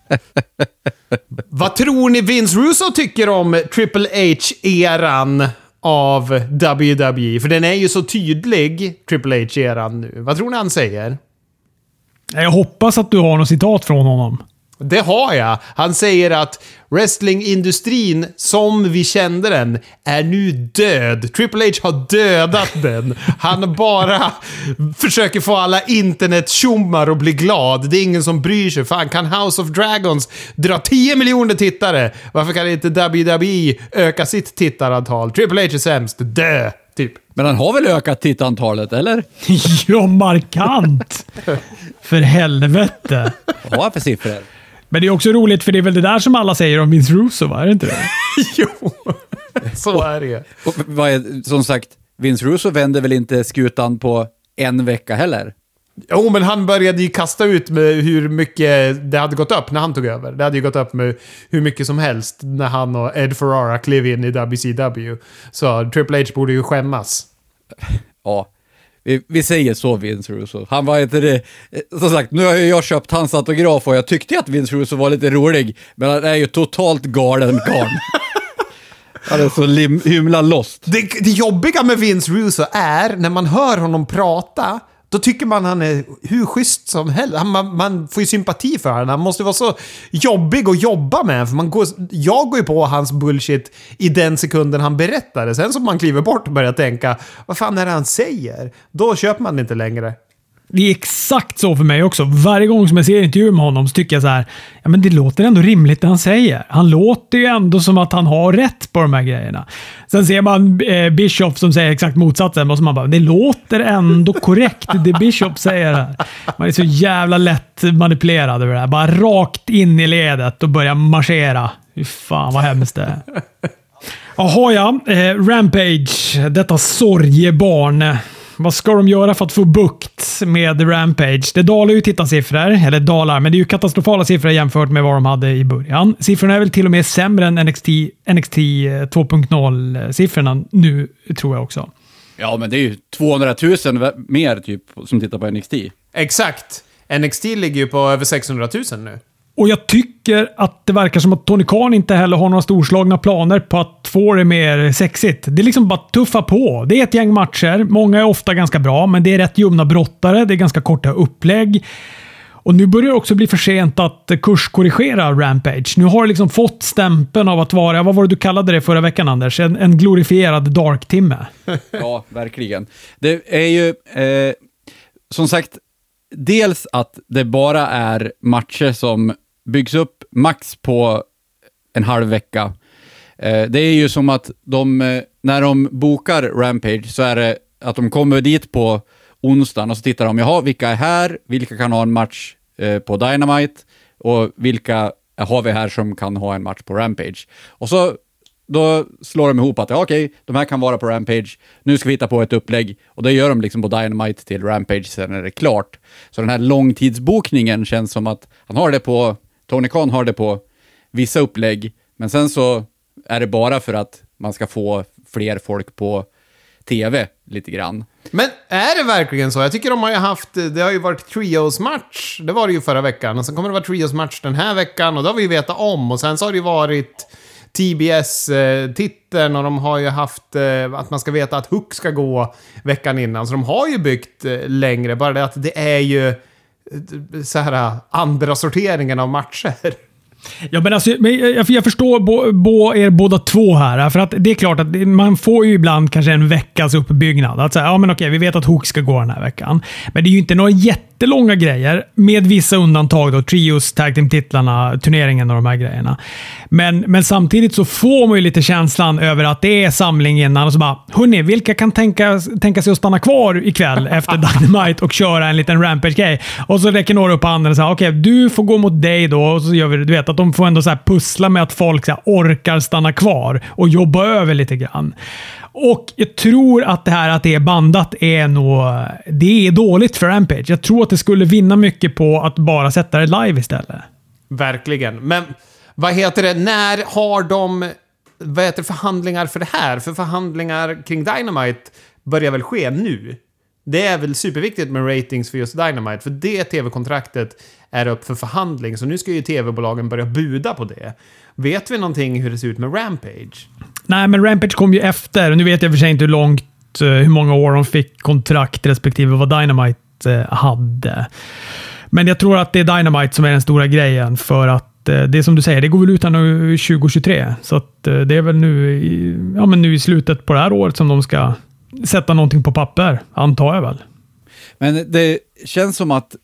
Vad tror ni Vince Russo tycker om Triple H-eran av WWE? För den är ju så tydlig, Triple H-eran nu. Vad tror ni han säger? Jag hoppas att du har något citat från honom. Det har jag. Han säger att wrestlingindustrin som vi kände den är nu död. Triple H har dödat den. Han bara försöker få alla internet-tjommar att bli glad. Det är ingen som bryr sig. Fan, kan House of Dragons dra 10 miljoner tittare? Varför kan inte WWE öka sitt tittarantal? Triple H är sämst. Dö! Typ. Men han har väl ökat tittantalet, eller? Ja, markant! För helvete. Vad har han för siffror? Men det är också roligt, för det är väl det där som alla säger om Vince Russo, va? Är det inte det? Jo, så är det. Och vad är, som sagt, Vince Russo vände väl inte skutan på en vecka heller? Jo, men han började ju kasta ut med hur mycket det hade gått upp när han tog över. Det hade ju gått upp med hur mycket som helst när han och Ed Ferrara klev in i WCW. Så Triple H borde ju skämmas. Ja, vi säger så, Vince Russo. Han var inte det. Som sagt, nu har jag köpt hans autograf och jag tyckte att Vince Russo var lite rolig. Men han är ju totalt galen karl. Han är så himla lost. Det jobbiga med Vince Russo är när man hör honom prata, Då tycker man han är hur schysst som helst. Man får ju sympati för honom. Han måste vara så jobbig att jobba med. För jag går ju på hans bullshit i den sekunden han berättade. Sen som man kliver bort och börjar tänka, vad fan är det han säger? Då köper man inte längre. Det är exakt så för mig också. Varje gång som jag ser intervjuer med honom så tycker jag så här, ja men det låter ändå rimligt det han säger. Han låter ju ändå som att han har rätt på de här grejerna. Sen ser man Bischoff som säger exakt motsatsen och så man bara, det låter ändå korrekt det Bischoff säger här. Man är så jävla lätt manipulerad över det här. Bara rakt in i ledet och börja marschera. Fy fan vad hemskt det är. Jaha ja, Rampage, detta sorgebarn. Vad ska de göra för att få bukt med Rampage? Det dalar ju tittarsiffror, eller dalar, men det är ju katastrofala siffror jämfört med vad de hade i början. Siffrorna är väl till och med sämre än NXT 2.0-siffrorna nu, tror jag också. Ja, men det är ju 200 000 mer typ som tittar på NXT. Exakt. NXT ligger ju på över 600 000 nu. Och jag tycker att det verkar som att Tony Khan inte heller har några storslagna planer på att få det mer sexigt. Det är liksom bara tuffa på. Det är ett gäng matcher. Många är ofta ganska bra, men det är rätt ljumna brottare. Det är ganska korta upplägg. Och nu börjar det också bli för sent att kurskorrigera Rampage. Nu har det liksom fått stämpeln av att vara, vad var det du kallade det förra veckan, Anders? En glorifierad dark-timme. Ja, verkligen. Det är ju, som sagt, dels att det bara är matcher som byggs upp max på en halv vecka. Det är ju som att när de bokar Rampage så är det att de kommer dit på onsdagen och så tittar de, jaha, vilka är här? Vilka kan ha en match på Dynamite? Och vilka har vi här som kan ha en match på Rampage? Och så då slår de ihop att okej, de här kan vara på Rampage. Nu ska vi hitta på ett upplägg. Och det gör de liksom på Dynamite till Rampage, sen är det klart. Så den här långtidsbokningen känns som att Tony Khan har det på vissa upplägg. Men sen så är det bara för att man ska få fler folk på tv lite grann. Men är det verkligen så? Jag tycker det har ju varit trios-match. Det var det ju förra veckan. Och sen kommer det vara trios-match den här veckan. Och då har vi ju vetat om. Och sen så har det ju varit TBS-titeln och de har ju haft att man ska veta att Hook ska gå veckan innan. Så de har ju byggt längre. Bara det att det är ju så här andra sorteringen av matcher. Ja, men alltså, jag förstår er båda två här. För att det är klart att man får ju ibland kanske en veckas uppbyggnad. Att säga, ja men okej, vi vet att Hook ska gå den här veckan. Men det är ju inte några jättelånga grejer. Med vissa undantag då. Trios, tag team-titlarna, turneringen och de här grejerna. Men samtidigt så får man ju lite känslan över att det är samling innan. Och så bara, hörni, vilka kan tänka sig att stanna kvar ikväll efter Dynamite och köra en liten Rampage-grej? Och så räcker några upp handen och säger, okej, du får gå mot dig då. Och så gör vi det, du vet, att de får ändå så här pussla med att folk så här orkar stanna kvar och jobba över lite grann. Och jag tror att det här att det är bandat det är dåligt för Rampage. Jag tror att det skulle vinna mycket på att bara sätta det live istället. Verkligen. Men vad heter det? När har de förhandlingar för det här? För förhandlingar kring Dynamite börjar väl ske nu? Det är väl superviktigt med ratings för just Dynamite. För det tv-kontraktet är upp för förhandling. Så nu ska ju tv-bolagen börja buda på det. Vet vi någonting hur det ser ut med Rampage? Nej, men Rampage kom ju efter. Nu vet jag för sig inte hur många år de fick kontrakt respektive vad Dynamite hade. Men jag tror att det är Dynamite som är den stora grejen. För att det är som du säger, det går väl ut här nu 2023. Så att det är väl nu i slutet på det här året som de ska sätta någonting på papper, antar jag väl. Men det känns som att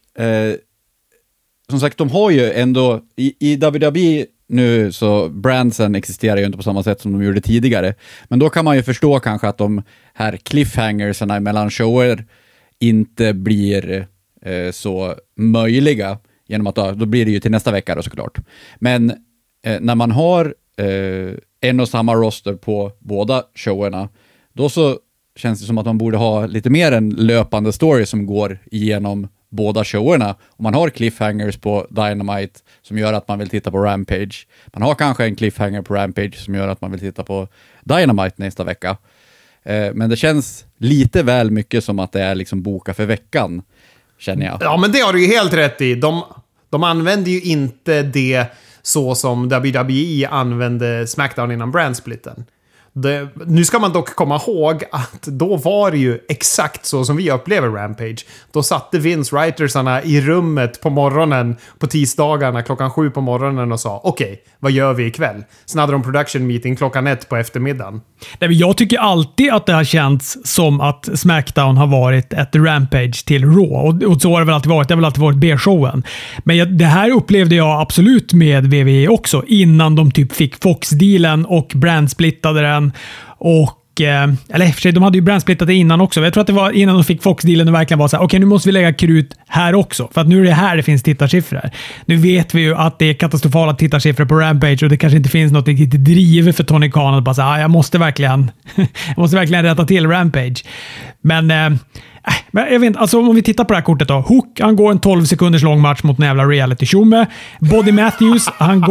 som sagt, de har ju ändå i WWE nu, så brandsen existerar ju inte på samma sätt som de gjorde tidigare. Men då kan man ju förstå kanske att de här cliffhangersarna mellan shower inte blir så möjliga, genom att då blir det ju till nästa vecka då, såklart. Men när man har en och samma roster på båda showerna, då så känns det som att man borde ha lite mer en löpande story som går igenom båda showerna. Om man har cliffhangers på Dynamite som gör att man vill titta på Rampage. Man har kanske en cliffhanger på Rampage som gör att man vill titta på Dynamite nästa vecka. Men det känns lite väl mycket som att det är liksom boka för veckan, känner jag. Ja, men det har du ju helt rätt i. De använder ju inte det så som WWE använde SmackDown innan brandsplitten. Nu ska man dock komma ihåg att då var det ju exakt så som vi upplever Rampage. Då satte Vince writersarna i rummet på morgonen på tisdagarna 7:00 på morgonen och sa okej, vad gör vi ikväll? Sen hade de production meeting 1:00 på eftermiddagen. Jag tycker alltid att det har känts som att SmackDown har varit ett Rampage till Raw. Och så har det väl alltid varit. Det har väl alltid varit B-showen. Men det här upplevde jag absolut med WWE också. Innan de typ fick Fox-dealen och brandsplittade den. Eller i och för sig, de hade ju brandsplittat det innan också. Jag tror att det var innan de fick Fox-dealen och verkligen var så här: okej, nu måste vi lägga krut här också. För att nu är det här det finns tittarsiffror. Nu vet vi ju att det är katastrofala tittarsiffror på Rampage och det kanske inte finns något riktigt driv för Tony Khan att bara säga jag måste verkligen rätta till Rampage. Men jag vet inte, alltså om vi tittar på det här kortet då. Hook, han går en 12 sekunders lång match mot en jävla reality-tjomme. Buddy Matthews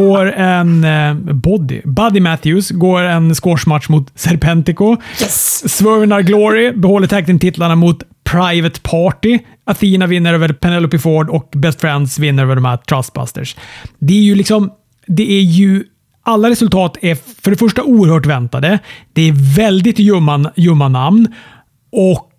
går en squashmatch mot Serpentico. Yes! Swerve Glory behåller tag team-titlarna mot Private Party. Athena vinner över Penelope Ford och Best Friends vinner över de här Trustbusters. Det är ju alla resultat är för det första oerhört väntade. Det är väldigt ljumma namn och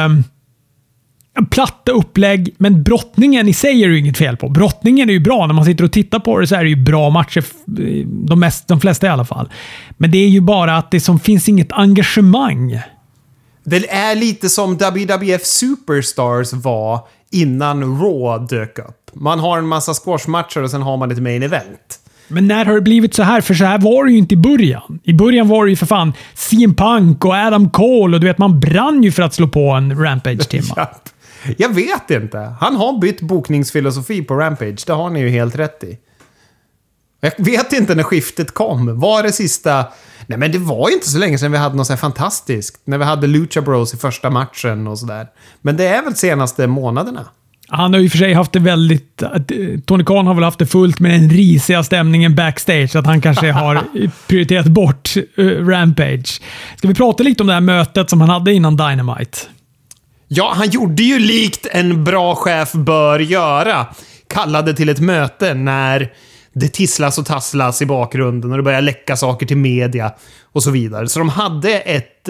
platta upplägg, men brottningen i sig är det ju inget fel på. Brottningen är ju bra. När man sitter och tittar på det så är det ju bra matcher. De flesta i alla fall. Men det är ju bara att det som finns inget engagemang. Det är lite som WWF Superstars var innan Raw dök upp. Man har en massa squashmatcher och sen har man ett main event. Men när har det blivit så här? För så här var det ju inte i början. I början var det ju för fan CM Punk och Adam Cole och du vet, man brann ju för att slå på en Rampage-timma. Ja. Jag vet inte. Han har bytt bokningsfilosofi på Rampage. Det har ni ju helt rätt i. Jag vet inte när skiftet kom. Var det sista... Nej, men det var ju inte så länge sedan vi hade något så här fantastiskt. När vi hade Lucha Bros i första matchen och sådär. Men det är väl senaste månaderna. Han har ju för sig haft det väldigt... Tony Khan har väl haft det fullt med den risiga stämningen backstage. Att han kanske har prioriterat bort Rampage. Ska vi prata lite om det här mötet som han hade innan Dynamite? Ja, han gjorde ju likt en bra chef bör göra. Kallade till ett möte när det tisslas och tasslas i bakgrunden och det börjar läcka saker till media och så vidare. Så de hade ett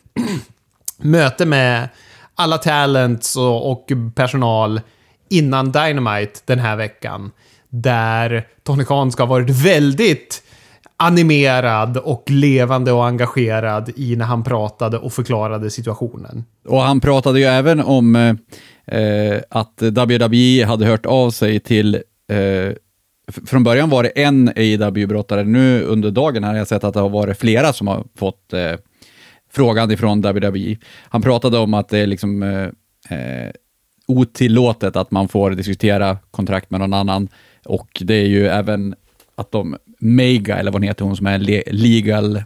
möte med alla talents och personal innan Dynamite den här veckan. Där Tony Khan ska ha varit väldigt animerad och levande och engagerad i när han pratade och förklarade situationen. Och han pratade ju även om att WWE hade hört av sig till... från början var det en AEW-brottare. Nu under dagen har jag sett att det har varit flera som har fått frågan ifrån WWE. Han pratade om att det är liksom otillåtet att man får diskutera kontrakt med någon annan. Och det är ju även att Mega, eller vad heter hon som är legal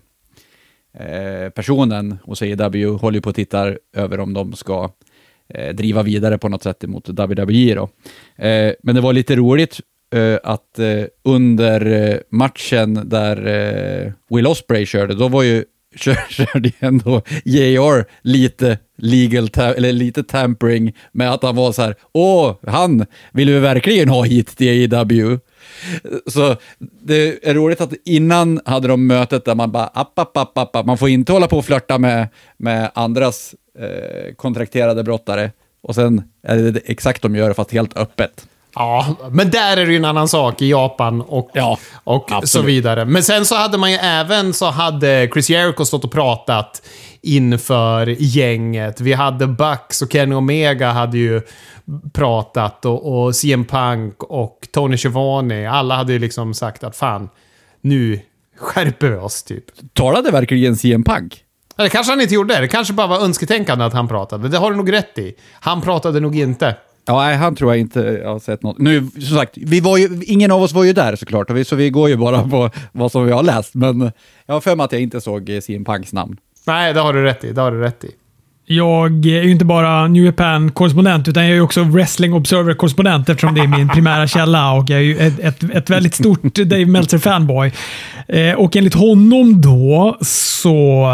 personen hos AEW, håller på att titta över om de ska driva vidare på något sätt mot WWE då. Men det var lite roligt att under matchen där Will Ospreay körde, då var ju körde ändå JR lite lite tampering med att han var så här: han vill vi verkligen ha hit till AEW. Så det är roligt att innan hade de mötet där man bara app. Man får inte hålla på och flirta med andras kontrakterade brottare, och sen är det exakt de gör, fast helt öppet. Ja, men där är det ju en annan sak i Japan och så vidare. Men sen så hade man ju även Chris Jericho stått och pratat inför gänget. Vi hade Bucks och Kenny Omega hade ju pratat och CM Punk och Tony Schiavone. Alla hade ju liksom sagt att fan, nu skärper vi oss typ. Talade verkligen CM Punk? Eller kanske han inte gjorde det. Det kanske bara var önsketänkande att han pratade. Det har du nog rätt i. Han pratade nog inte. Ja, nej, han tror jag inte har sett något. Nu, som sagt, ingen av oss var ju där såklart, så vi går ju bara på vad som vi har läst, men jag har för mig att jag inte såg CM Punks namn. Nej, det har du rätt i. Jag är ju inte bara New Japan-korrespondent, utan jag är ju också Wrestling Observer-korrespondent, eftersom det är min primära källa, och jag är ju ett väldigt stort Dave Meltzer-fanboy. Och enligt honom då så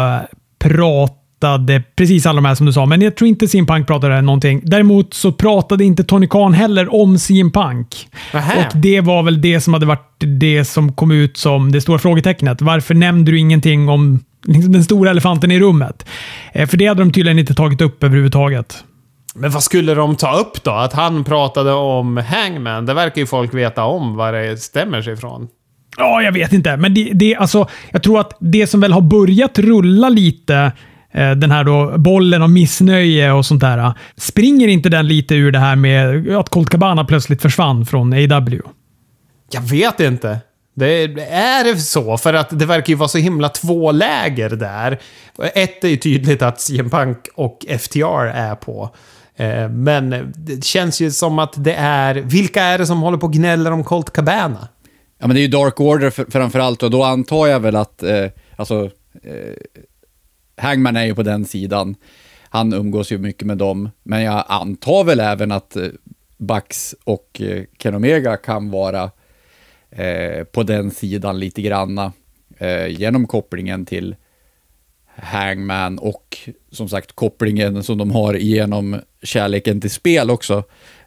pratade precis alla de här som du sa, men jag tror inte CM Punk pratade någonting. Däremot så pratade inte Tony Khan heller om CM Punk. Aha. Och det var väl det som hade varit det som kom ut som det stora frågetecknet. Varför nämnde du ingenting om liksom den stora elefanten i rummet. För det hade de tydligen inte tagit upp överhuvudtaget. Men vad skulle de ta upp då? Att han pratade om Hangman, det verkar ju folk veta om vad det stämmer sig ifrån. Ja, jag vet inte. Men alltså, jag tror att det som väl har börjat rulla lite, den här då bollen av missnöje och sånt där, springer inte den lite ur det här med att Colt Cabana plötsligt försvann från AEW? Jag vet inte. Är det så? För att det verkar ju vara så himla två läger där. Ett är ju tydligt att CM Punk och FTR är på. Men det känns ju som att det är... Vilka är det som håller på och gnäller om Colt Cabana? Ja, men det är ju Dark Order framförallt, och då antar jag väl att Hangman är ju på den sidan. Han umgås ju mycket med dem. Men jag antar väl även att Bucks och Ken Omega kan vara på den sidan lite granna genom kopplingen till Hangman och som sagt kopplingen som de har genom kärleken till spel också.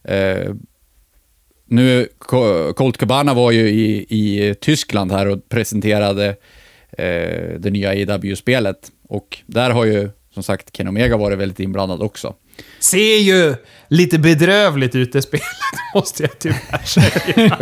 Nu Colt Cabana var ju i Tyskland här och presenterade det nya AEW-spelet, och där har ju som sagt Ken Omega varit väldigt inblandad också. Ser ju lite bedrövligt ut i spelet, måste jag tyvärr säga.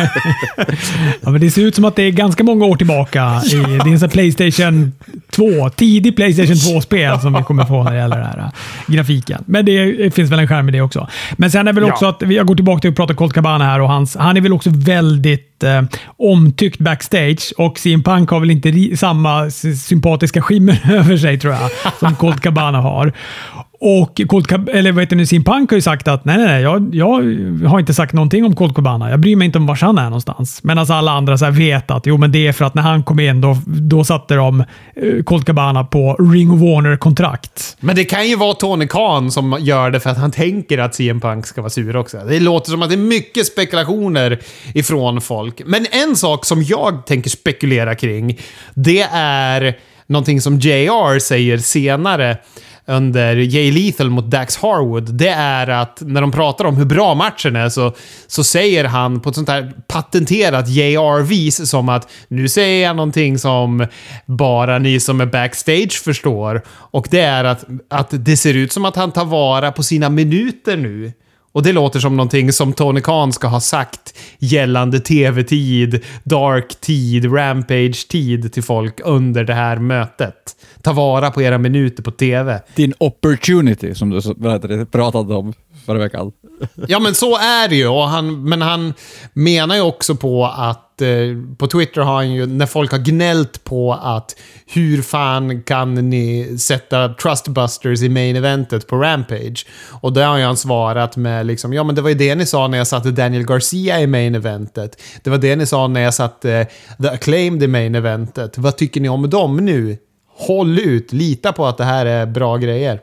Ja, men det ser ut som att det är ganska många år tillbaka. Det är en sån PlayStation 2, tidig PlayStation 2-spel som vi kommer få när det gäller den här grafiken. Men det finns väl en skärm i det också. Men sen är väl också att jag går tillbaka till att prata Colt Cabana här, och han är väl också väldigt omtyckt backstage, och CM Punk har väl inte samma sympatiska skimmer över sig, tror jag, som Colt Cabana har. Och CM Punk har ju sagt att nej, jag har inte sagt någonting om Colt Cabana. Jag bryr mig inte om var han är någonstans. Men alltså alla andra så här vet att men det är för att när han kom in då satte de Colt Cabana på Ring of Honor-kontrakt. Men det kan ju vara Tony Khan som gör det för att han tänker att CM Punk ska vara sur också. Det låter som att det är mycket spekulationer ifrån folk. Men en sak som jag tänker spekulera kring, det är någonting som JR säger senare under Jay Lethal mot Dax Harwood. Det är att när de pratar om hur bra matchen är så säger han på ett sånt här patenterat JR-vis som att nu säger jag någonting som bara ni som är backstage förstår. Och det är att det ser ut som att han tar vara på sina minuter nu. Och det låter som någonting som Tony Khan ska ha sagt gällande tv-tid, dark-tid, rampage-tid till folk under det här mötet. Ta vara på era minuter på tv. Din opportunity, som du pratade om förra veckan. Ja, men så är det ju. Och han menar ju också på att på Twitter har han ju, när folk har gnällt på att hur fan kan ni sätta Trustbusters i main eventet på Rampage? Och där har han svarat med liksom, ja men det var ju det ni sa när jag satte Daniel Garcia i main eventet. Det var det ni sa när jag satte The Acclaimed i main eventet. Vad tycker ni om dem nu? Håll ut, lita på att det här är bra grejer.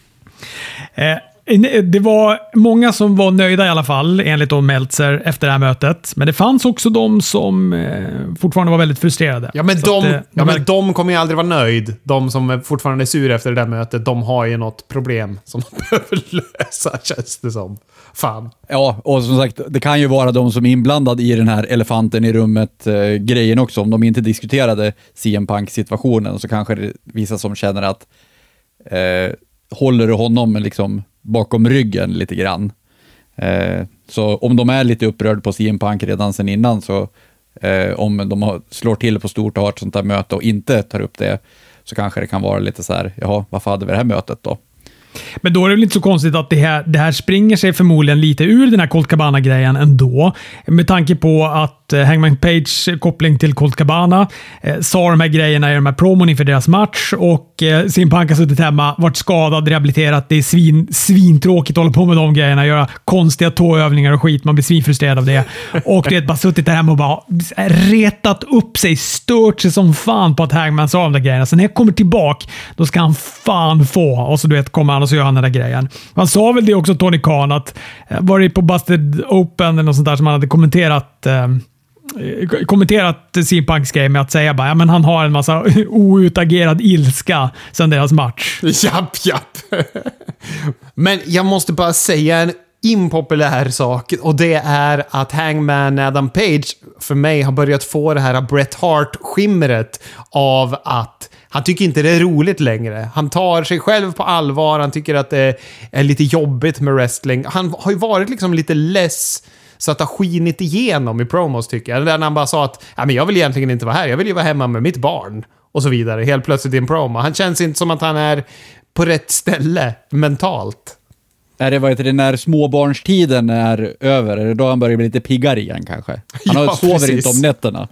Det var många som var nöjda i alla fall, enligt Don Meltzer, efter det här mötet. Men det fanns också de som fortfarande var väldigt frustrerade. Ja, men de kommer ju aldrig vara nöjd. De som fortfarande är sur efter det där mötet, de har ju något problem som de behöver lösa, känns det som. Fan. Ja, och som sagt, det kan ju vara de som är inblandade i den här elefanten i rummet grejen också. Om de inte diskuterade CM Punk-situationen så kanske det vissa som känner att håller du honom liksom bakom ryggen lite grann. Så om de är lite upprörd på CM Punk redan sen innan, så om de slår till på stort och har ett sånt här möte och inte tar upp det, så kanske det kan vara lite så här, jaha, varför hade vi det här mötet då? Men då är det väl inte så konstigt att det här springer sig förmodligen lite ur den här Colt Cabana-grejen ändå. Med tanke på att Hangman Page koppling till Colt Cabana sa de här grejerna i de här promon inför deras match, och CM Punk har suttit hemma, varit skadad, rehabiliterat. Det är svintråkigt att hålla på med de grejerna, göra konstiga tåövningar och skit. Man blir svinfrustrerad av det. Och det är bara suttit där hemma och bara retat upp sig, stört sig som fan på att Hangman sa de där grejerna. Så när jag kommer tillbaka, då ska han fan få. Och så kommer han och så gör han den där grejen. Han sa väl det också, Tony Khan, att var det på Busted Open eller något sånt där som han hade kommenterat CM Punks grej med att säga bara, ja, men han har en massa outaggerad ilska sedan deras match. Japp. Men jag måste bara säga en impopulär sak, och det är att Hangman Adam Page för mig har börjat få det här Bret Hart-skimret av att han tycker inte det är roligt längre. Han tar sig själv på allvar, han tycker att det är lite jobbigt med wrestling. Han har ju varit liksom lite less så att det har skinit igenom i promos, tycker jag. Där när han bara sa att men jag vill egentligen inte vara här, jag vill ju vara hemma med mitt barn och så vidare, helt plötsligt i en promo. Han känns inte som att han är på rätt ställe mentalt. Är det, vad heter det, när småbarnstiden är över? Är det då han börjar bli lite piggare igen kanske? Han sover precis. inte om nätterna.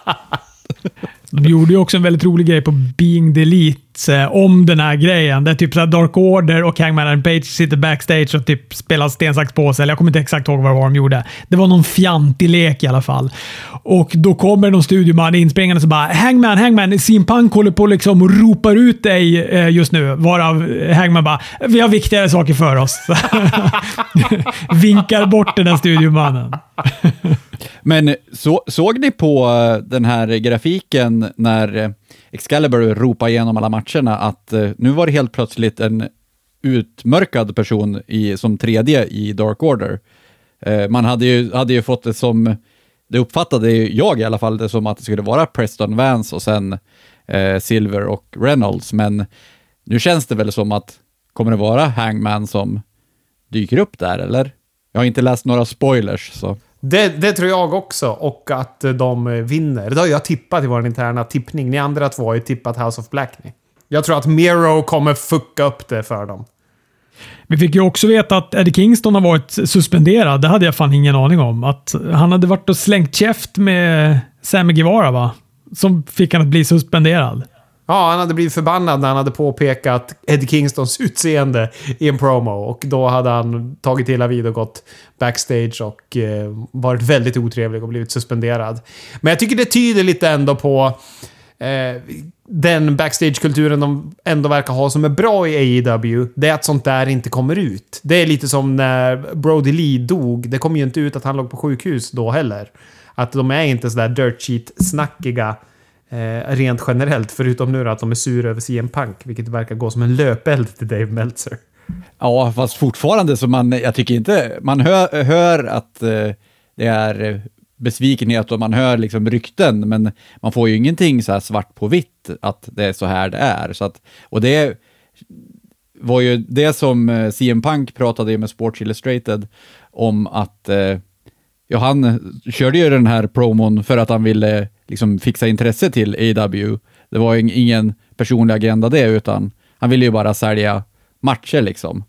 De gjorde ju också en väldigt rolig grej på Being the Elite om den här grejen. Där typ så här Dark Order och Hangman and Page sitter backstage och typ spelar sten, sax, påse. Eller jag kommer inte exakt ihåg vad de gjorde. Det var någon fjantig lek i alla fall. Och då kommer någon studioman inspringande och bara Hangman, CM Punk håller på liksom och ropar ut dig just nu. Varav Hangman bara, vi har viktigare saker för oss. Vinkar bort den där studiomannen. Men såg ni på den här grafiken när Excalibur ropade igenom alla matcherna att nu var det helt plötsligt en utmörkad person som tredje i Dark Order. Man hade ju fått det som, det uppfattade jag i alla fall, det som att det skulle vara Preston Vance och sen Silver och Reynolds, men nu känns det väl som att kommer det vara Hangman som dyker upp där, eller? Jag har inte läst några spoilers, så... Det tror jag också, och att de vinner. Det har jag tippat i vår interna tippning. Ni andra två har ju tippat House of Black. Jag tror att Miro kommer fucka upp det för dem. Vi fick ju också veta att Eddie Kingston har varit suspenderad. Det hade jag fan ingen aning om. Att han hade varit och slängt käft med Sammy Guevara, va? Som fick han att bli suspenderad. Ja, han hade blivit förbannad när han hade påpekat Eddie Kingstons utseende i en promo. Och då hade han tagit illa vid och gått backstage och varit väldigt otrevlig och blivit suspenderad. Men jag tycker det tyder lite ändå på den backstage-kulturen de ändå verkar ha som är bra i AEW. Det är att sånt där inte kommer ut. Det är lite som när Brody Lee dog. Det kom ju inte ut att han låg på sjukhus då heller. Att de är inte sådär dirt sheet-snackiga rent generellt, förutom nu att de är sura över CM Punk, vilket verkar gå som en löpeld till Dave Meltzer. Ja, fast fortfarande så jag tycker inte, man hör att det är besvikenhet och man hör liksom rykten, men man får ju ingenting så här svart på vitt att det är så här det är. Så att, och det var ju det som CM Punk pratade med Sports Illustrated om att han körde ju den här promon för att han ville liksom fixa intresse till AEW. Det var ingen personlig agenda det, utan han ville ju bara sälja matcher liksom.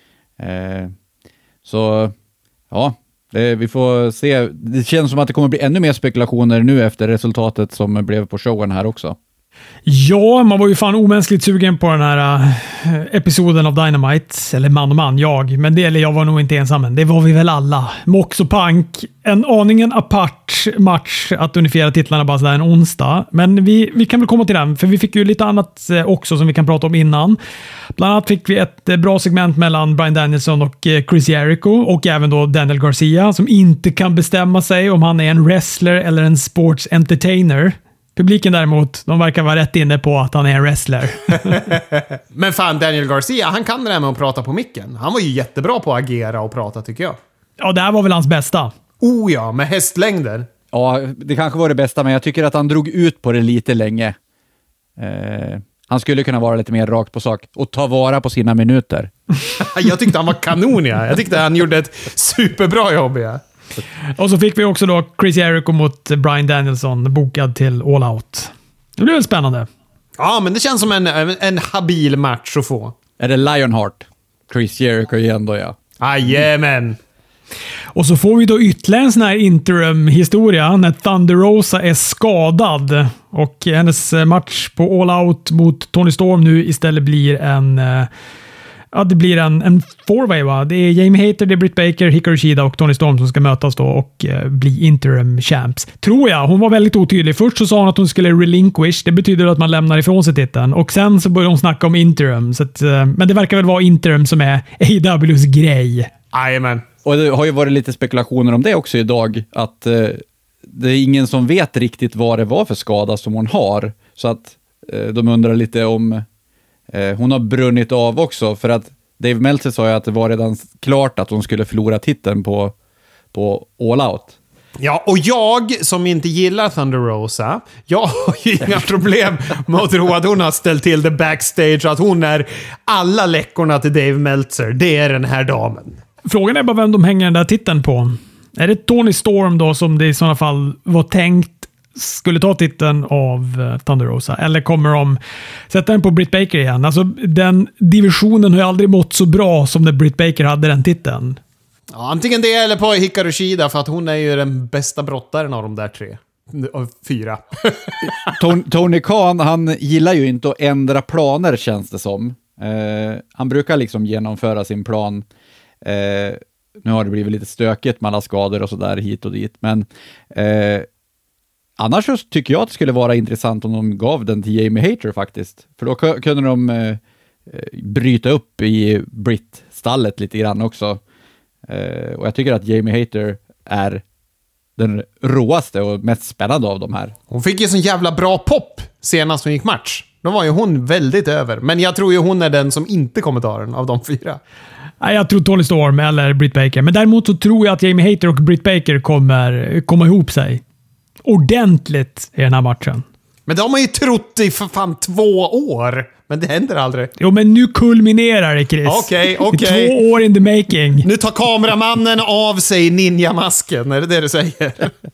Så ja, vi får se. Det känns som att det kommer bli ännu mer spekulationer nu efter resultatet som blev på showen här också. Ja, man var ju fan omänskligt sugen på den här episoden av Dynamite. Eller man och man, jag. Men jag var nog inte ensam. Det var vi väl alla. Mox och Punk. En aningen apart match att unifiera titlarna bara sådär en onsdag. Men vi kan väl komma till den. För vi fick ju lite annat också som vi kan prata om innan. Bland annat fick vi ett bra segment mellan Bryan Danielson och Chris Jericho. Och även då Daniel Garcia som inte kan bestämma sig om han är en wrestler eller en sports entertainer. Publiken däremot, de verkar vara rätt inne på att han är en wrestler. Men fan, Daniel Garcia, han kan det där med att prata på micken. Han var ju jättebra på att agera och prata, tycker jag. Ja, det här var väl hans bästa. Oh ja, med hästlängder. Ja, det kanske var det bästa, men jag tycker att han drog ut på det lite länge. Han skulle kunna vara lite mer rakt på sak och ta vara på sina minuter. Jag tyckte han var kanon, ja. Jag tyckte han gjorde ett superbra jobb, ja. Och så fick vi också då Chris Jericho mot Bryan Danielson bokad till All Out. Det blev spännande. Ja, men det känns som en habil match att få. Är det Lionheart? Chris Jericho igen då, ja. Jajamän. Och så får vi då ytterligare en sån här interim-historia när Thunder Rosa är skadad och hennes match på All Out mot Toni Storm nu istället blir en four-way, va? Det är Jamie Hayter, det är Britt Baker, Hikaru Shida och Toni Storm som ska mötas då och bli interim champs. Tror jag. Hon var väldigt otydlig. Först så sa hon att hon skulle relinquish. Det betyder att man lämnar ifrån sig titeln. Och sen så började hon snacka om interim. Så att, men det verkar väl vara interim som är AEWs grej. Jajamän. Och det har ju varit lite spekulationer om det också idag. Att det är ingen som vet riktigt vad det var för skada som hon har. Så att de undrar lite om hon har brunnit av också, för att Dave Meltzer sa ju att det var redan klart att de skulle förlora titeln på All Out. Ja, och jag som inte gillar Thunder Rosa, jag har ju inga problem med att tro att hon har ställt till det backstage och att hon är alla läckorna till Dave Meltzer. Det är den här damen. Frågan är bara vem de hänger den där titeln på. Är det Toni Storm då som det i sådana fall var tänkt skulle ta titeln av Thunder Rosa? Eller kommer de sätta den på Britt Baker igen? Alltså, den divisionen har ju aldrig mått så bra som när Britt Baker hade den titeln. Ja, antingen det eller på Hikaru Shida, för att hon är ju den bästa brottaren av de där 4. Tony Khan, han gillar ju inte att ändra planer, känns det som. Han brukar liksom genomföra sin plan. Nu har det blivit lite stökigt med alla skador och sådär hit och dit, men annars så tycker jag att det skulle vara intressant om de gav den till Jamie Hayter faktiskt. För då kunde de bryta upp i Britt-stallet lite grann också. Och jag tycker att Jamie Hayter är den råaste och mest spännande av de här. Hon fick ju sån jävla bra pop senast hon gick match. Då var ju hon väldigt över. Men jag tror ju hon är den som inte kommer ta den av de 4. Nej, jag tror Toni Storm eller Britt Baker. Men däremot så tror jag att Jamie Hayter och Britt Baker kommer komma ihop sig ordentligt i den här matchen. Men de har ju trott i för fan 2 år. Men det händer aldrig. Jo, men nu kulminerar det, Chris. Okej. 2 år in the making. Nu tar kameramannen av sig ninjamasken. Är det du säger?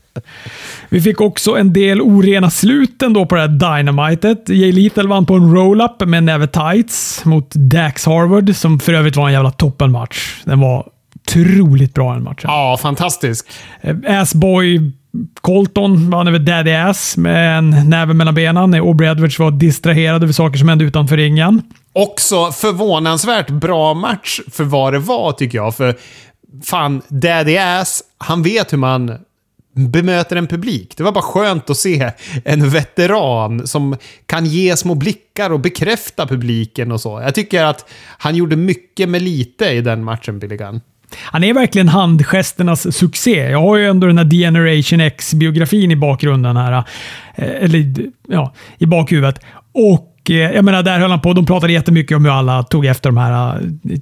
Vi fick också en del orena sluten då på det här Dynamitet. Jay Lethal vann på en roll-up med näve tights mot Dax Harwood, som för övrigt var en jävla toppenmatch. Den var otroligt bra den matchen. Ja, fantastisk. Assboy Colton vann över Daddy Ass med en näve mellan benen när Aubrey Edwards var distraherad över saker som hände utanför ringen. Också förvånansvärt bra match för vad det var, tycker jag. För fan, Daddy Ass, han vet hur man bemöter en publik. Det var bara skönt att se en veteran som kan ge små blickar och bekräfta publiken och så. Jag tycker att han gjorde mycket med lite i den matchen, Billy Gunn. Han är verkligen handgesternas succé. Jag har ju ändå den här Generation X-biografin i bakgrunden här. Eller ja, i bakhuvudet. Och jag menar, där höll han på. De pratade jättemycket om hur alla tog efter de här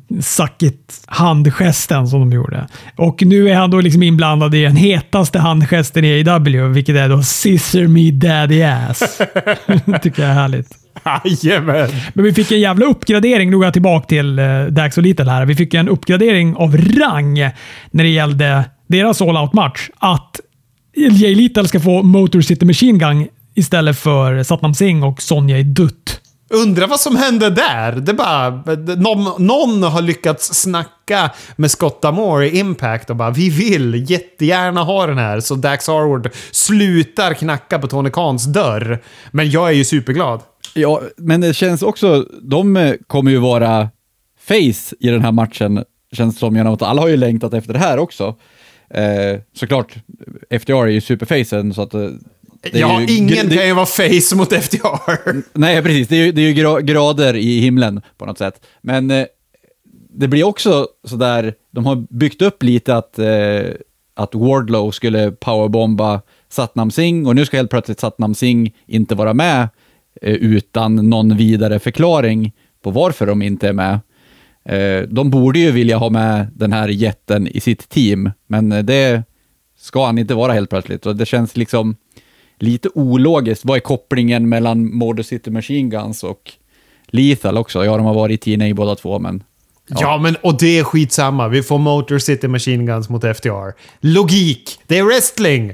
suckit handgesten som de gjorde. Och nu är han då liksom inblandad i den hetaste handgesten i AEW, vilket är då Scissor Me Daddy Ass. Tycker jag är härligt. Jajamän. Men vi fick en jävla uppgradering, nu går jag tillbaka till Dax och Little här. Vi fick en uppgradering av rang när det gällde deras all-out-match. Att Jay Little ska få Motor City Machine Gun istället för Satnam Singh och Sonjay Dutt. Undrar vad som hände där. Det bara någon har lyckats snacka med Scott D'Amore i Impact och bara, vi vill jättegärna ha den här, så Dax Harwood slutar knacka på Tony Khans dörr. Men jag är ju superglad. Ja, men det känns också, de kommer ju vara face i den här matchen, känns som, genom att alla har ju längtat efter det här också. Såklart, FTR är ju superfacen, så att ja, ingen kan ju vara face mot FTR. Nej, precis. Det är ju grader i himlen på något sätt. Men det blir också så där, de har byggt upp lite att Wardlow skulle powerbomba Satnam Singh, och nu ska helt plötsligt Satnam Singh inte vara med utan någon vidare förklaring på varför de inte är med. De borde ju vilja ha med den här jätten i sitt team, men det ska han inte vara helt plötsligt. Och det känns liksom lite ologiskt. Vad är kopplingen mellan Motor City Machine Guns och Lethal också? Ja, de har varit i TNA båda två, men... Ja, men och det är skitsamma. Vi får Motor City Machine Guns mot FTR. Logik! Det är wrestling!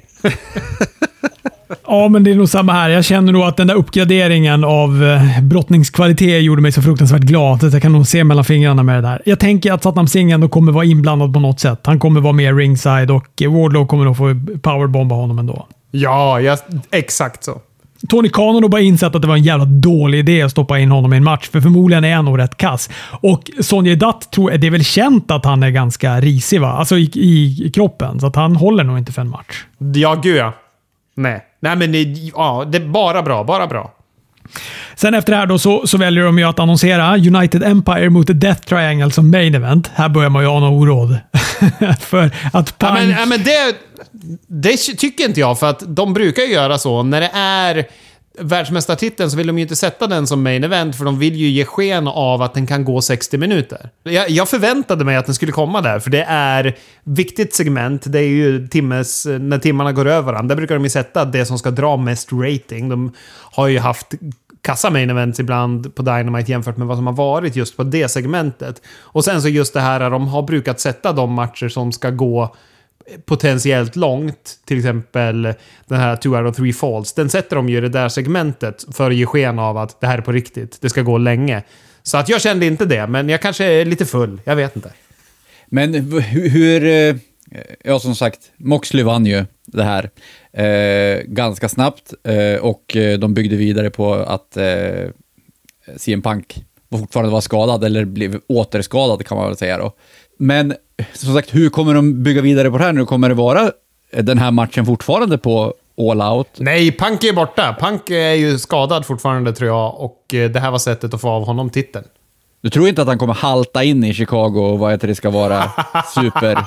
Ja, men det är nog samma här. Jag känner nog att den där uppgraderingen av brottningskvalitet gjorde mig så fruktansvärt glad att jag kan nog se mellan fingrarna med det där. Jag tänker att Satnam Singh ändå kommer vara inblandad på något sätt. Han kommer vara med ringside och Wardlow kommer nog få powerbomba honom ändå. Ja, exakt så. Tony Khan har nog bara insett att det var en jävla dålig idé att stoppa in honom i en match, för förmodligen är han nog rätt kass. Och Sonjay Dutt, det är väl känt att han är ganska risig, va? Alltså i kroppen, så att han håller nog inte för en match. Ja, gud ja. Nej, men det är bara bra. Sen efter det här då så väljer de ju att annonsera United Empire mot The Death Triangle som main event. Här börjar man ju ana oråd. För att men det tycker inte jag, för att de brukar ju göra så när det är världsmästartiteln så vill de ju inte sätta den som main event, för de vill ju ge sken av att den kan gå 60 minuter. Jag förväntade mig att den skulle komma där, för det är viktigt segment. Det är ju när timmarna går över varandra. Där brukar de ju sätta det som ska dra mest rating. De har ju haft kassa main events ibland på Dynamite jämfört med vad som har varit just på det segmentet. Och sen så just det här, de har brukat sätta de matcher som ska gå potentiellt långt, till exempel den här 2 out of 3 falls, den sätter de ju i det där segmentet för att ge sken av att det här är på riktigt, det ska gå länge. Så att jag kände inte det, men jag kanske är lite full, jag vet inte. Men hur ja, som sagt, Moxley vann ju det här ganska snabbt och de byggde vidare på att CM Punk fortfarande var skadad eller blev återskadad, kan man väl säga då. Men som sagt, hur kommer de bygga vidare på det här nu? Kommer det vara den här matchen fortfarande på All Out? Nej, Punk är borta. Punk är ju skadad fortfarande, tror jag, och det här var sättet att få av honom titeln. Du tror inte att han kommer halta in i Chicago och vad heter det ska vara super...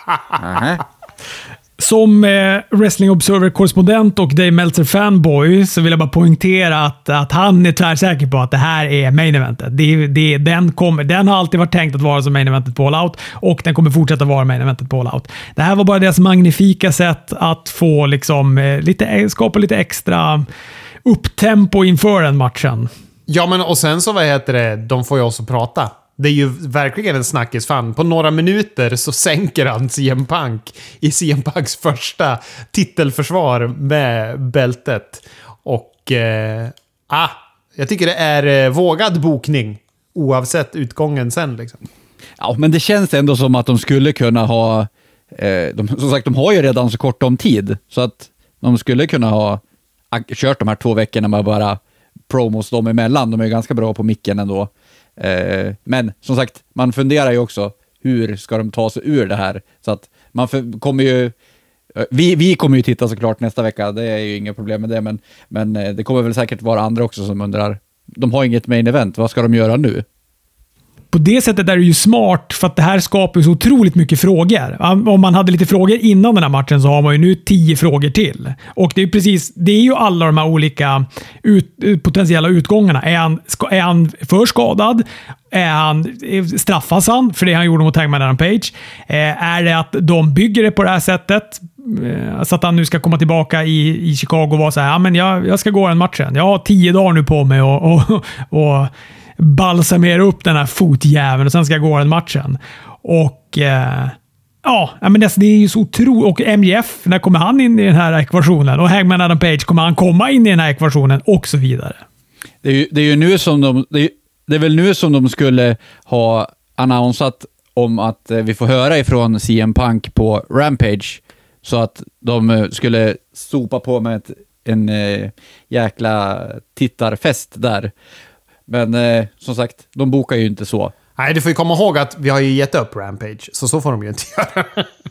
Som Wrestling Observer-korrespondent och Dave Meltzer-fanboy så vill jag bara poängtera att han är tvärsäker på att det här är main eventet. Den har alltid varit tänkt att vara som main eventet på All Out och den kommer fortsätta vara main eventet på All Out. Det här var bara deras magnifika sätt att få liksom, skapa lite extra upptempo inför den matchen. Ja, men och sen så, vad heter det, de får ju också prata. Det är ju verkligen en snackisfan. På några minuter så sänker han CM Punk i CM Punks första titelförsvar med bältet. Och jag tycker det är vågad bokning oavsett utgången sen liksom. Ja, men det känns ändå som att de skulle kunna ha som sagt, de har ju redan så kort om tid så att de skulle kunna ha kört de här 2 veckorna med bara promos dem emellan. De är ju ganska bra på micken ändå. Men som sagt, man funderar ju också hur ska de ta sig ur det här, så att man kommer ju vi kommer ju titta såklart nästa vecka, det är ju inga problem med det, men det kommer väl säkert vara andra också som undrar, de har inget main event, vad ska de göra nu? På det sättet är det ju smart, för att det här skapar ju så otroligt mycket frågor. Om man hade lite frågor innan den här matchen så har man ju nu 10 frågor till. Och det är ju alla de här olika potentiella utgångarna. Är han för skadad? Straffas han för det han gjorde mot Hangman Adam Page? Är det att de bygger det på det här sättet? Så att han nu ska komma tillbaka i Chicago och vara så här, ja, men jag ska gå den matchen. Jag har 10 dagar nu på mig och balsamera upp den här fotjäveln och sen ska jag gå den matchen. Och men det är ju så otroligt. Och MJF, när kommer han in i den här ekvationen? Och Hangman Adam Page, kommer han komma in i den här ekvationen? Och så vidare. Det är ju nu som det är väl nu som de skulle ha annonsat om att vi får höra ifrån CM Punk på Rampage, så att de skulle sopa på med en jäkla tittarfest där. Men som sagt, de bokar ju inte så. Nej, du får ju komma ihåg att vi har ju gett upp Rampage, så får de ju inte göra.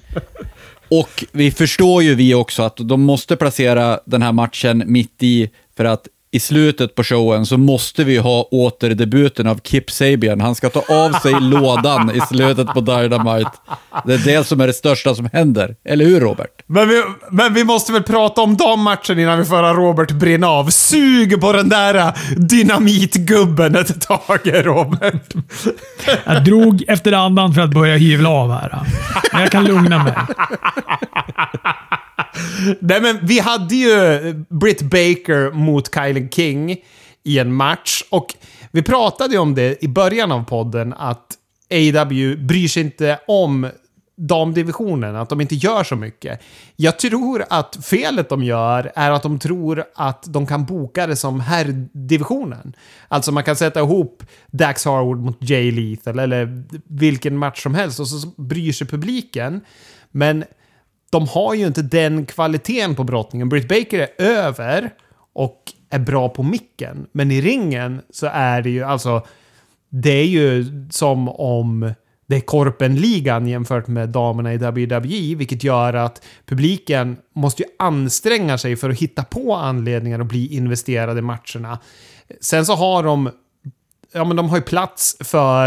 Och vi förstår ju vi också att de måste placera den här matchen mitt i, för att i slutet på showen så måste vi ha återdebuten av Kip Sabian. Han ska ta av sig lådan i slutet på Dynamite. Det är det som är det största som händer. Eller hur, Robert? Men vi måste väl prata om de matchen innan vi får Robert brinna av. Sug på den där dynamitgubben ett tag, Robert. Jag drog efter andan för att börja hyvla av här. Men jag kan lugna mig. Nej, men vi hade ju Britt Baker mot Kylie King i en match, och vi pratade ju om det i början av podden, att AEW bryr sig inte om damdivisionen, att de inte gör så mycket. Jag tror att felet de gör är att de tror att de kan boka det som herrdivisionen. Alltså man kan sätta ihop Dax Harwood mot Jay Lethal eller vilken match som helst, och så bryr sig publiken. Men de har ju inte den kvaliteten på brottningen. Britt Baker är över och är bra på micken. Men i ringen så är det ju, alltså, det är ju som om det är korpenligan jämfört med damerna i WWE, vilket gör att publiken måste ju anstränga sig för att hitta på anledningar och bli investerade i matcherna. Sen så har de har ju plats för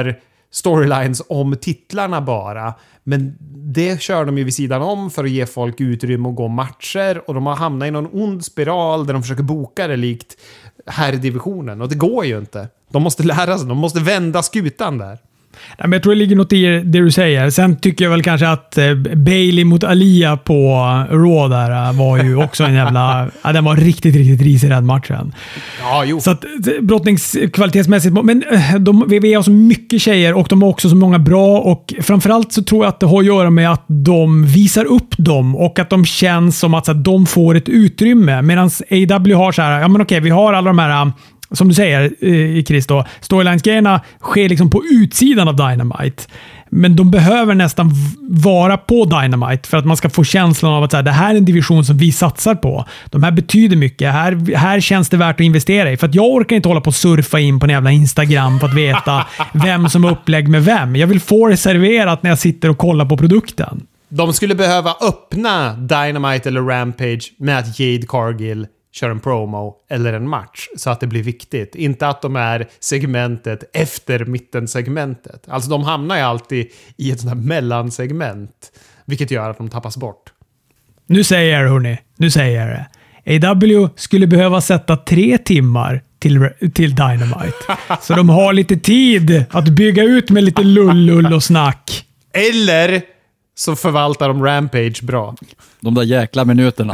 storylines om titlarna bara. Men det kör de ju vid sidan om för att ge folk utrymme att gå matcher. Och de har hamnat i någon ond spiral där de försöker boka det likt här i divisionen. Och det går ju inte. De måste lära sig. De måste vända skutan där. Nej, men jag tror det ligger något i det du säger. Sen tycker jag väl kanske att Bailey mot Alia på Raw där var ju också en jävla... Ja, den var riktigt, riktigt risig den matchen. Ja, jo. Så att brottningskvalitetsmässigt... Men vi har så mycket tjejer och de har också så många bra och framförallt så tror jag att det har att göra med att de visar upp dem och att de känns som att så att de får ett utrymme. Medan AEW har så här, ja men okej, vi har alla de här... Som du säger i Chris då, storylines-grejerna sker liksom på utsidan av Dynamite. Men de behöver nästan vara på Dynamite för att man ska få känslan av att så här, det här är en division som vi satsar på. De här betyder mycket. Här känns det värt att investera i. För att jag orkar inte hålla på och surfa in på en jävla Instagram för att veta vem som har upplägg med vem. Jag vill få det serverat när jag sitter och kollar på produkten. De skulle behöva öppna Dynamite eller Rampage med att Jade Cargill kör en promo eller en match så att det blir viktigt. Inte att de är segmentet efter mittensegmentet. Alltså de hamnar ju alltid i ett sånt här mellansegment. Vilket gör att de tappas bort. Nu säger jag det, hörni. Nu säger jag det. AEW skulle behöva sätta 3 timmar till Dynamite. Så de har lite tid att bygga ut med lite lull och snack. Eller så förvaltar de Rampage bra. De där jäkla minuterna.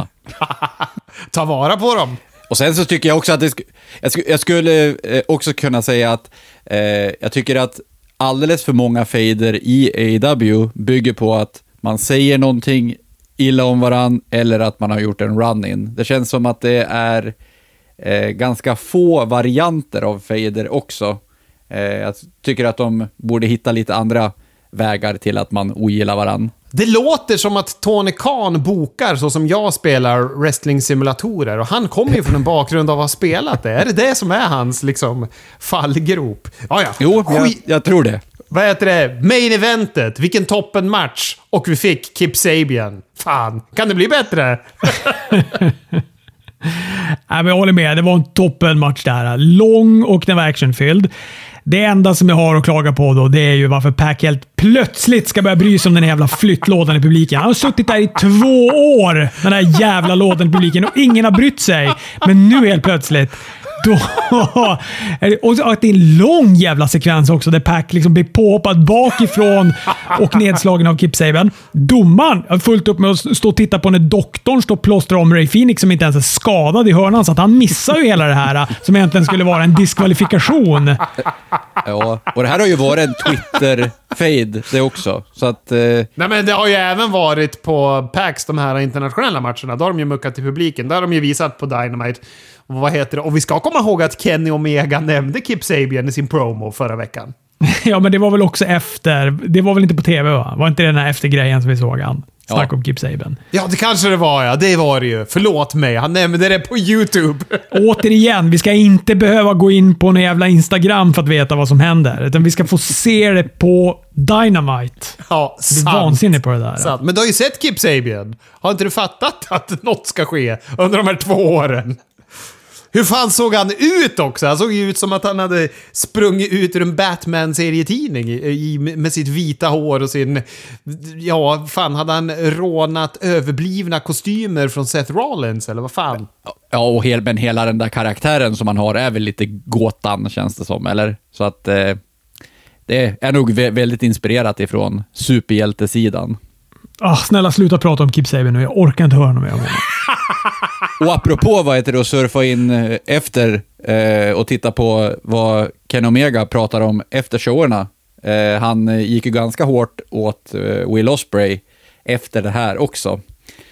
Ta vara på dem. Och sen så tycker jag också att jag skulle också kunna säga att jag tycker att alldeles för många fader i AEW bygger på att man säger någonting illa om varann eller att man har gjort en run-in. Det känns som att det är ganska få varianter av fader också. Jag tycker att de borde hitta lite andra vägar till att man ogillar varann. Det låter som att Tony Khan bokar så som jag spelar wrestling-simulatorer. Och han kommer ju från en bakgrund av att ha spelat det. Är det som är hans liksom fallgrop? Ja. Jo, jag tror det. Vad heter det? Main eventet. Vilken toppenmatch. Och vi fick Kip Sabian. Fan, kan det bli bättre? Nej, men jag håller med. Det var en toppenmatch där. Lång och den var actionfylld. Det enda som jag har att klaga på då, det är ju varför Pac helt plötsligt ska börja bry sig om den jävla flyttlådan i publiken. Han har suttit där i 2 år, den där jävla lådan i publiken, och ingen har brytt sig. Men nu helt plötsligt, då... Och att det är en lång jävla sekvens också, där Pac liksom blir påhoppad bakifrån och nedslagen av Kip Sabian. Domaren har fullt upp med att stå och titta på när doktorn står och plåstrar om Ray Phoenix som inte ens är skadad i hörnan, så att han missar ju hela det här som egentligen skulle vara en diskvalifikation. Ja, och det här har ju varit en Twitter-fade det också. Så att... Nej, men det har ju även varit på PAX, de här internationella matcherna. Då har de ju muckat till publiken. Där har de ju visat på Dynamite. Vad heter det? Och vi ska komma ihåg att Kenny Omega nämnde Kip Sabian i sin promo förra veckan. Ja, men det var väl också efter... Det var väl inte på TV, va? Var inte det den här eftergrejen som vi såg han? Snack om Kip Sabian. Ja, det kanske det var, ja. Det var det ju. Förlåt mig. Han nämnde det på YouTube. Återigen, vi ska inte behöva gå in på en jävla Instagram för att veta vad som händer. Utan vi ska få se det på Dynamite. Ja, sant. Det är vansinnigt på det där. Sant. Men du har ju sett Kip Sabian. Har inte du fattat att något ska ske under de här 2 åren? Hur fan såg han ut också? Han såg ju ut som att han hade sprungit ut ur en Batman-serietidning med sitt vita hår och sin... Ja, fan, hade han rånat överblivna kostymer från Seth Rollins, eller vad fan? Ja, och men hela den där karaktären som man har är väl lite gåtan, känns det som, eller? Så att det är nog väldigt inspirerat ifrån superhjältesidan. Snälla sluta prata om Kip Sabian nu. Jag orkar inte höra något mer om honom. Och apropå vad heter det, att surfa in efter och titta på vad Ken Omega pratar om efter showerna. Han gick ju ganska hårt åt Will Ospreay efter det här också.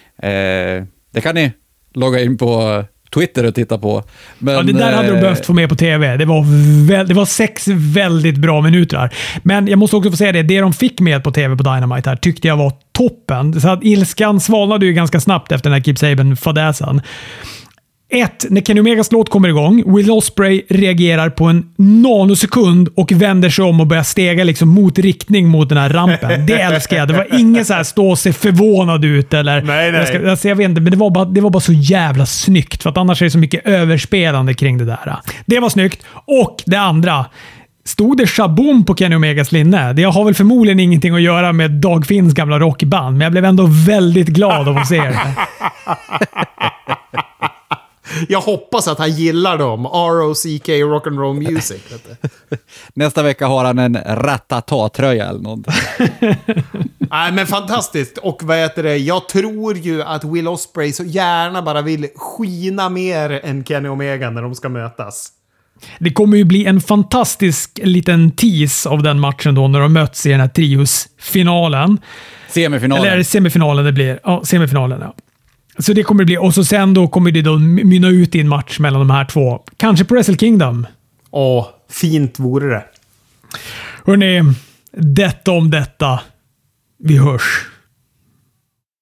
Det kan ni logga in på Twitter och titta på. Men, ja, det där hade de behövt få med på TV. Det var 6 väldigt bra minuter. Men jag måste också få säga det de fick med på TV på Dynamite här tyckte jag var toppen. Så att ilskan svalnade ju ganska snabbt efter den här Kip Sabian-fadäsen. 1. När Kenny Omegas låt kommer igång, Will Ospreay reagerar på en nanosekund och vänder sig om och börjar stega liksom mot riktning mot den här rampen. Det älskar jag. Det var ingen så här stå och se förvånad ut eller... Nej. Jag vet inte, men det var bara så jävla snyggt, för att annars är det så mycket överspelande kring det där. Det var snyggt. Och det andra, Stod det Shaboom på Kenny Omegas linne? Det har väl förmodligen ingenting att göra med Dag Finns gamla rockband, men jag blev ändå väldigt glad av att se det. Jag hoppas att han gillar dem. ROCK Rock'n'Roll Music. Nästa vecka har han en Ratata-tröja eller någonting. Nej, men fantastiskt. Och vad heter det? Jag tror ju att Will Ospreay så gärna bara vill skina mer än Kenny Omega när de ska mötas. Det kommer ju bli en fantastisk liten tease av den matchen då när de möts i den här trios-finalen. Semifinalen. Eller är det semifinalen det blir? Ja, semifinalen, ja. Så det kommer det bli. Och så sen då kommer det då mynna ut i en match mellan de här två. Kanske på Wrestle Kingdom. Åh, fint vore det. Hörrni, detta om detta. Vi hörs.